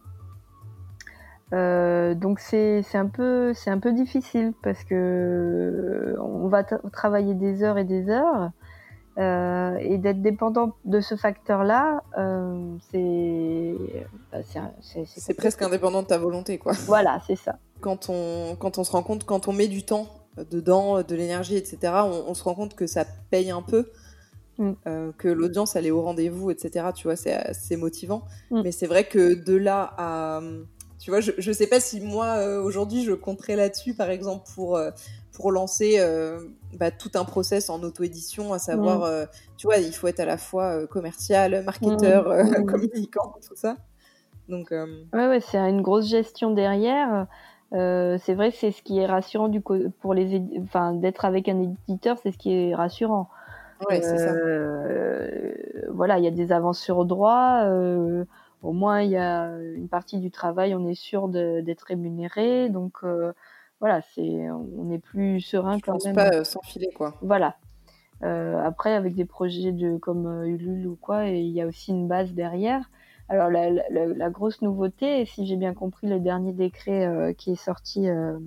[SPEAKER 2] Donc c'est un peu difficile parce que on va travailler des heures et des heures, et d'être dépendant de ce facteur-là, c'est
[SPEAKER 1] presque indépendant de ta volonté, quoi.
[SPEAKER 2] Voilà, c'est ça.
[SPEAKER 1] Quand on se rend compte, quand on met du temps dedans, de l'énergie, etc., on se rend compte que ça paye un peu. que l'audience elle est au rendez-vous, etc. Tu vois, c'est motivant. Mais c'est vrai que de là à... Tu vois, je sais pas si moi, aujourd'hui, je compterais là-dessus, par exemple, pour lancer tout un process en auto-édition, à savoir, tu vois, il faut être à la fois commercial, marketeur, communicant, tout ça. Donc,
[SPEAKER 2] ouais, c'est une grosse gestion derrière. C'est vrai que c'est ce qui est rassurant pour d'être avec un éditeur, c'est ce qui est rassurant.
[SPEAKER 1] Ouais, c'est ça.
[SPEAKER 2] Voilà, il y a des avances sur droit. Au moins, il y a une partie du travail, on est sûr d'être rémunéré. Donc, voilà, on est plus serein
[SPEAKER 1] Je
[SPEAKER 2] quand
[SPEAKER 1] pense
[SPEAKER 2] même.
[SPEAKER 1] pas s'enfiler, quoi.
[SPEAKER 2] Voilà. Après, avec des projets comme Ulule ou quoi, il y a aussi une base derrière. Alors, la grosse nouveauté, si j'ai bien compris le dernier décret qui est sorti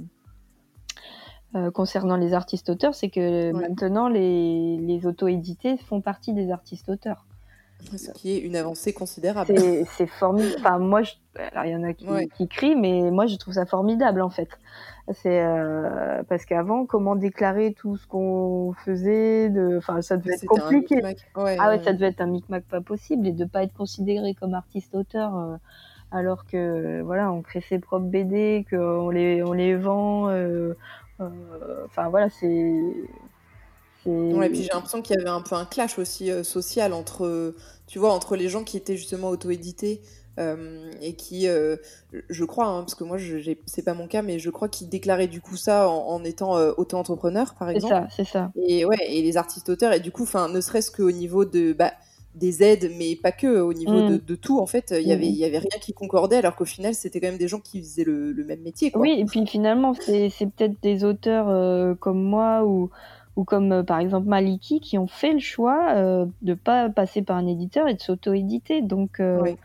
[SPEAKER 2] concernant les artistes-auteurs, c'est que maintenant, les auto-édités font partie des artistes-auteurs.
[SPEAKER 1] Ce qui est une avancée considérable.
[SPEAKER 2] C'est formidable. Enfin, moi, alors il y en a qui crient, mais moi, je trouve ça formidable, en fait. C'est parce qu'avant, comment déclarer tout ce qu'on faisait, enfin, ça devait être compliqué. Ça devait être un micmac pas possible, et de pas être considéré comme artiste-auteur, alors que voilà, on crée ses propres BD, qu'on les vend. Enfin voilà,
[SPEAKER 1] Ouais, puis j'ai l'impression qu'il y avait un peu un clash aussi social entre, tu vois, entre les gens qui étaient justement auto-édités et qui, je crois, hein, parce que moi, c'est pas mon cas, mais je crois qu'ils déclaraient du coup ça en étant auto-entrepreneur, par exemple.
[SPEAKER 2] C'est ça.
[SPEAKER 1] Et ouais, et les artistes-auteurs, et du coup, ne serait-ce qu'au niveau des aides, mais pas que, au niveau de tout, en fait, il y avait rien qui concordait, alors qu'au final, c'était quand même des gens qui faisaient le même métier, quoi.
[SPEAKER 2] Oui, et puis finalement, c'est peut-être des auteurs comme moi ou comme par exemple Maliki qui ont fait le choix de pas passer par un éditeur et de s'auto-éditer. Donc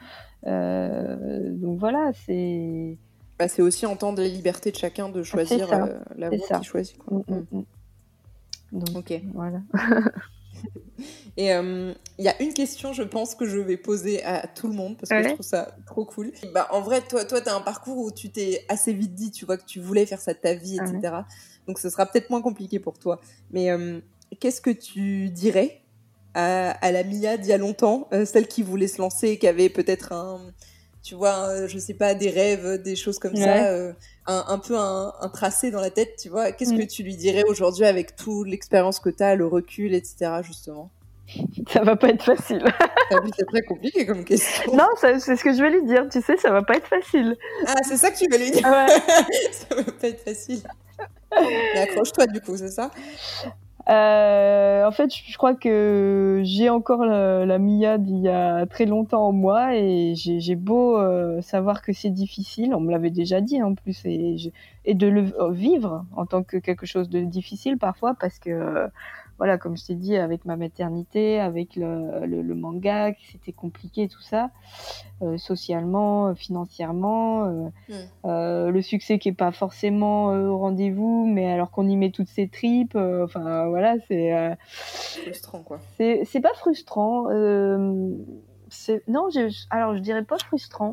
[SPEAKER 2] voilà, c'est...
[SPEAKER 1] C'est aussi entendre les libertés de chacun de choisir la voie qu'il choisit, quoi.
[SPEAKER 2] Donc,
[SPEAKER 1] ok.
[SPEAKER 2] Voilà.
[SPEAKER 1] Et il y a une question, je pense, que je vais poser à tout le monde parce que je trouve ça trop cool. En vrai, toi, t'as un parcours où tu t'es assez vite dit, tu vois, que tu voulais faire ça de ta vie, etc. Donc, ce sera peut-être moins compliqué pour toi. Mais qu'est-ce que tu dirais à la Mia d'il y a longtemps, celle qui voulait se lancer, qui avait peut-être tu vois, je sais pas, des rêves, des choses comme ça, un peu un tracé dans la tête, tu vois. Qu'est-ce que tu lui dirais aujourd'hui avec toute l'expérience que t'as, le recul, etc., justement?
[SPEAKER 2] Ça va pas être facile.
[SPEAKER 1] C'est très compliqué comme question.
[SPEAKER 2] Non, c'est ce que je vais lui dire, tu sais, ça va pas être facile.
[SPEAKER 1] Ah, c'est ça que tu veux lui dire?
[SPEAKER 2] Ouais.
[SPEAKER 1] Ça va pas être facile. Mais accroche-toi, du coup, c'est ça?
[SPEAKER 2] En fait, je crois que j'ai encore la Mia d'il y a très longtemps en moi, et j'ai beau savoir que c'est difficile, on me l'avait déjà dit en plus, et de le vivre en tant que quelque chose de difficile parfois, parce que voilà, comme je t'ai dit, avec ma maternité, avec le manga, c'était compliqué tout ça, socialement, financièrement, le succès qui est pas forcément au rendez-vous, mais alors qu'on y met toutes ses tripes, enfin voilà, c'est
[SPEAKER 1] frustrant, quoi.
[SPEAKER 2] C'est pas frustrant, non, alors je dirais pas frustrant,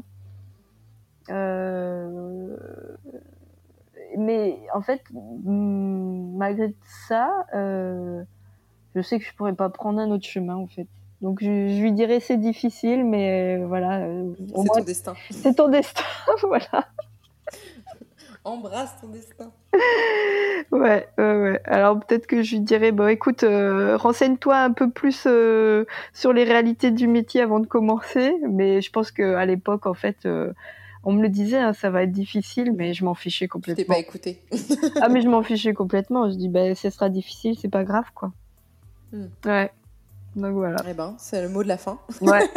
[SPEAKER 2] mais en fait, malgré ça, je sais que je pourrais pas prendre un autre chemin, en fait. Donc je lui dirais c'est difficile, mais voilà.
[SPEAKER 1] C'est ton destin.
[SPEAKER 2] C'est ton destin, voilà.
[SPEAKER 1] Embrasse ton destin.
[SPEAKER 2] Ouais. Alors peut-être que je lui dirais, écoute, renseigne-toi un peu plus sur les réalités du métier avant de commencer. Mais je pense qu'à l'époque, en fait, on me le disait, hein, ça va être difficile, mais je m'en fichais complètement.
[SPEAKER 1] Tu t'es pas écouté.
[SPEAKER 2] Ah, mais je m'en fichais complètement. Je dis, ce sera difficile, c'est pas grave, quoi. Ouais. Donc voilà.
[SPEAKER 1] Eh ben, c'est le mot de la fin.
[SPEAKER 2] Ouais.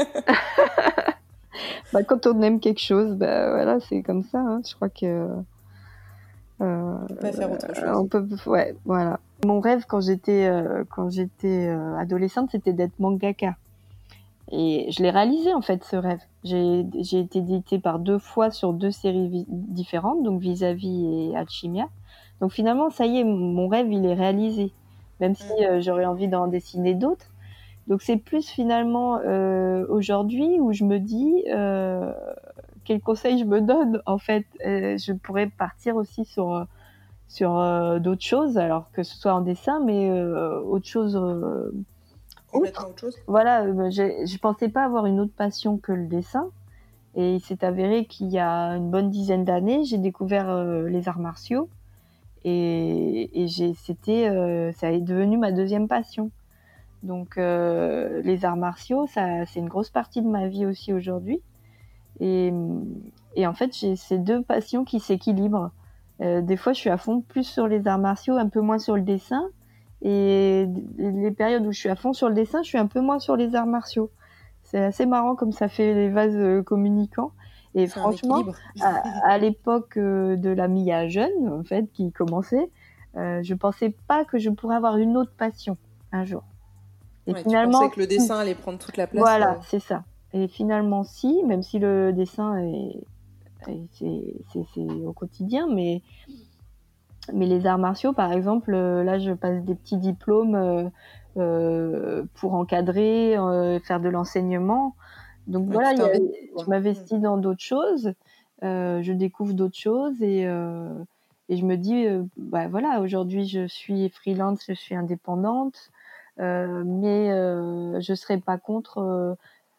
[SPEAKER 2] Quand on aime quelque chose, voilà, c'est comme ça. Hein. Je crois que
[SPEAKER 1] on peut pas faire autre chose.
[SPEAKER 2] Ouais, voilà. Mon rêve quand j'étais adolescente, c'était d'être mangaka. Et je l'ai réalisé en fait, ce rêve. J'ai été éditée par 2 fois sur 2 séries différentes, donc Vis-à-vis et Alchimia. Donc finalement, ça y est, mon rêve il est réalisé, même si j'aurais envie d'en dessiner d'autres. Donc c'est plus finalement aujourd'hui où je me dis quel conseil je me donne en fait. Je pourrais partir aussi sur d'autres choses, alors que ce soit en dessin, mais autre chose
[SPEAKER 1] complètement autre chose.
[SPEAKER 2] Voilà, je pensais pas avoir une autre passion que le dessin. Et il s'est avéré qu'il y a une bonne dizaine d'années, j'ai découvert les arts martiaux. Et ça est devenu ma deuxième passion. Donc les arts martiaux, c'est une grosse partie de ma vie aussi aujourd'hui. Et, et en fait, j'ai ces deux passions qui s'équilibrent. Des fois, je suis à fond plus sur les arts martiaux, un peu moins sur le dessin. Et les périodes où je suis à fond sur le dessin, je suis un peu moins sur les arts martiaux. C'est assez marrant comme ça fait les vases communicants. Et
[SPEAKER 1] C'est un
[SPEAKER 2] franchement,
[SPEAKER 1] équilibre.
[SPEAKER 2] à l'époque de la Mia jeune, en fait, qui commençait, je pensais pas que je pourrais avoir une autre passion un jour. Et
[SPEAKER 1] Ouais, tu
[SPEAKER 2] finalement,
[SPEAKER 1] pensais que le dessin allait prendre toute la place.
[SPEAKER 2] voilà, c'est ça. Et finalement, si, même si le dessin c'est au quotidien, mais les arts martiaux, par exemple, là, je passe des petits diplômes pour encadrer, faire de l'enseignement. Donc
[SPEAKER 1] Ouais,
[SPEAKER 2] voilà,
[SPEAKER 1] tu t'investis, quoi.
[SPEAKER 2] je m'investis dans d'autres choses, je découvre d'autres choses et je me dis, bah voilà, aujourd'hui je suis freelance, je suis indépendante, mais je serais pas contre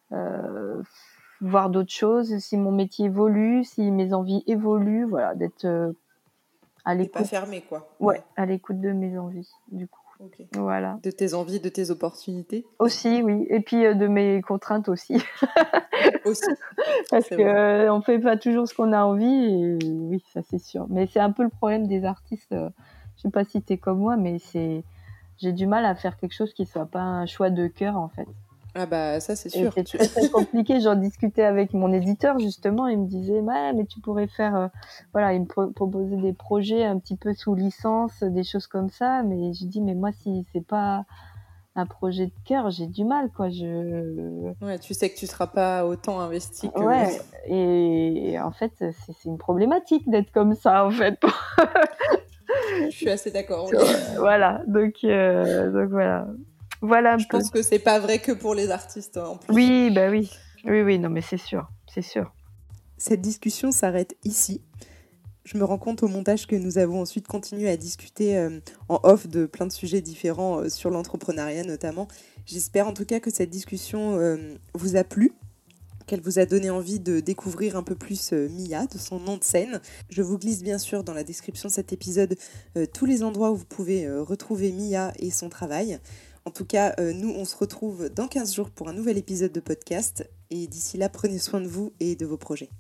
[SPEAKER 2] voir d'autres choses, si mon métier évolue, si mes envies évoluent, voilà, d'être à
[SPEAKER 1] T'es pas
[SPEAKER 2] l'écoute,
[SPEAKER 1] fermé, quoi.
[SPEAKER 2] ouais, à l'écoute de mes envies, du coup.
[SPEAKER 1] Ok.
[SPEAKER 2] Voilà.
[SPEAKER 1] De tes envies, de tes opportunités.
[SPEAKER 2] Aussi, oui. Et puis de mes contraintes aussi.
[SPEAKER 1] Aussi.
[SPEAKER 2] Parce
[SPEAKER 1] C'est
[SPEAKER 2] que
[SPEAKER 1] vrai.
[SPEAKER 2] on fait pas toujours ce qu'on a envie. Et oui, ça c'est sûr. Mais c'est un peu le problème des artistes. Je sais pas si t'es comme moi, mais j'ai du mal à faire quelque chose qui soit pas un choix de cœur en fait.
[SPEAKER 1] Ah bah ça c'est
[SPEAKER 2] Et
[SPEAKER 1] sûr.
[SPEAKER 2] c'est très très compliqué. J'en discutais avec mon éditeur justement. Il me disait, ouais, mais tu pourrais faire, voilà, il me proposait des projets un petit peu sous licence, des choses comme ça. Mais je dis, mais moi si c'est pas un projet de cœur, j'ai du mal, quoi.
[SPEAKER 1] Ouais, tu sais que tu seras pas autant investi que...
[SPEAKER 2] Ouais, et en fait, c'est une problématique d'être comme ça, en fait.
[SPEAKER 1] Je suis assez d'accord, oui.
[SPEAKER 2] Voilà, donc voilà. Voilà un
[SPEAKER 1] Je
[SPEAKER 2] peu.
[SPEAKER 1] pense que c'est pas vrai que pour les artistes, en plus.
[SPEAKER 2] Oui, bah oui. Oui, oui, non, mais c'est sûr, c'est sûr.
[SPEAKER 1] Cette discussion s'arrête ici. Je me rends compte au montage que nous avons ensuite continué à discuter en off de plein de sujets différents sur l'entrepreneuriat notamment. J'espère en tout cas que cette discussion vous a plu, qu'elle vous a donné envie de découvrir un peu plus Mia, de son nom de scène. Je vous glisse bien sûr dans la description de cet épisode tous les endroits où vous pouvez retrouver Mia et son travail. En tout cas, nous, on se retrouve dans 15 jours pour un nouvel épisode de podcast. Et d'ici là, prenez soin de vous et de vos projets.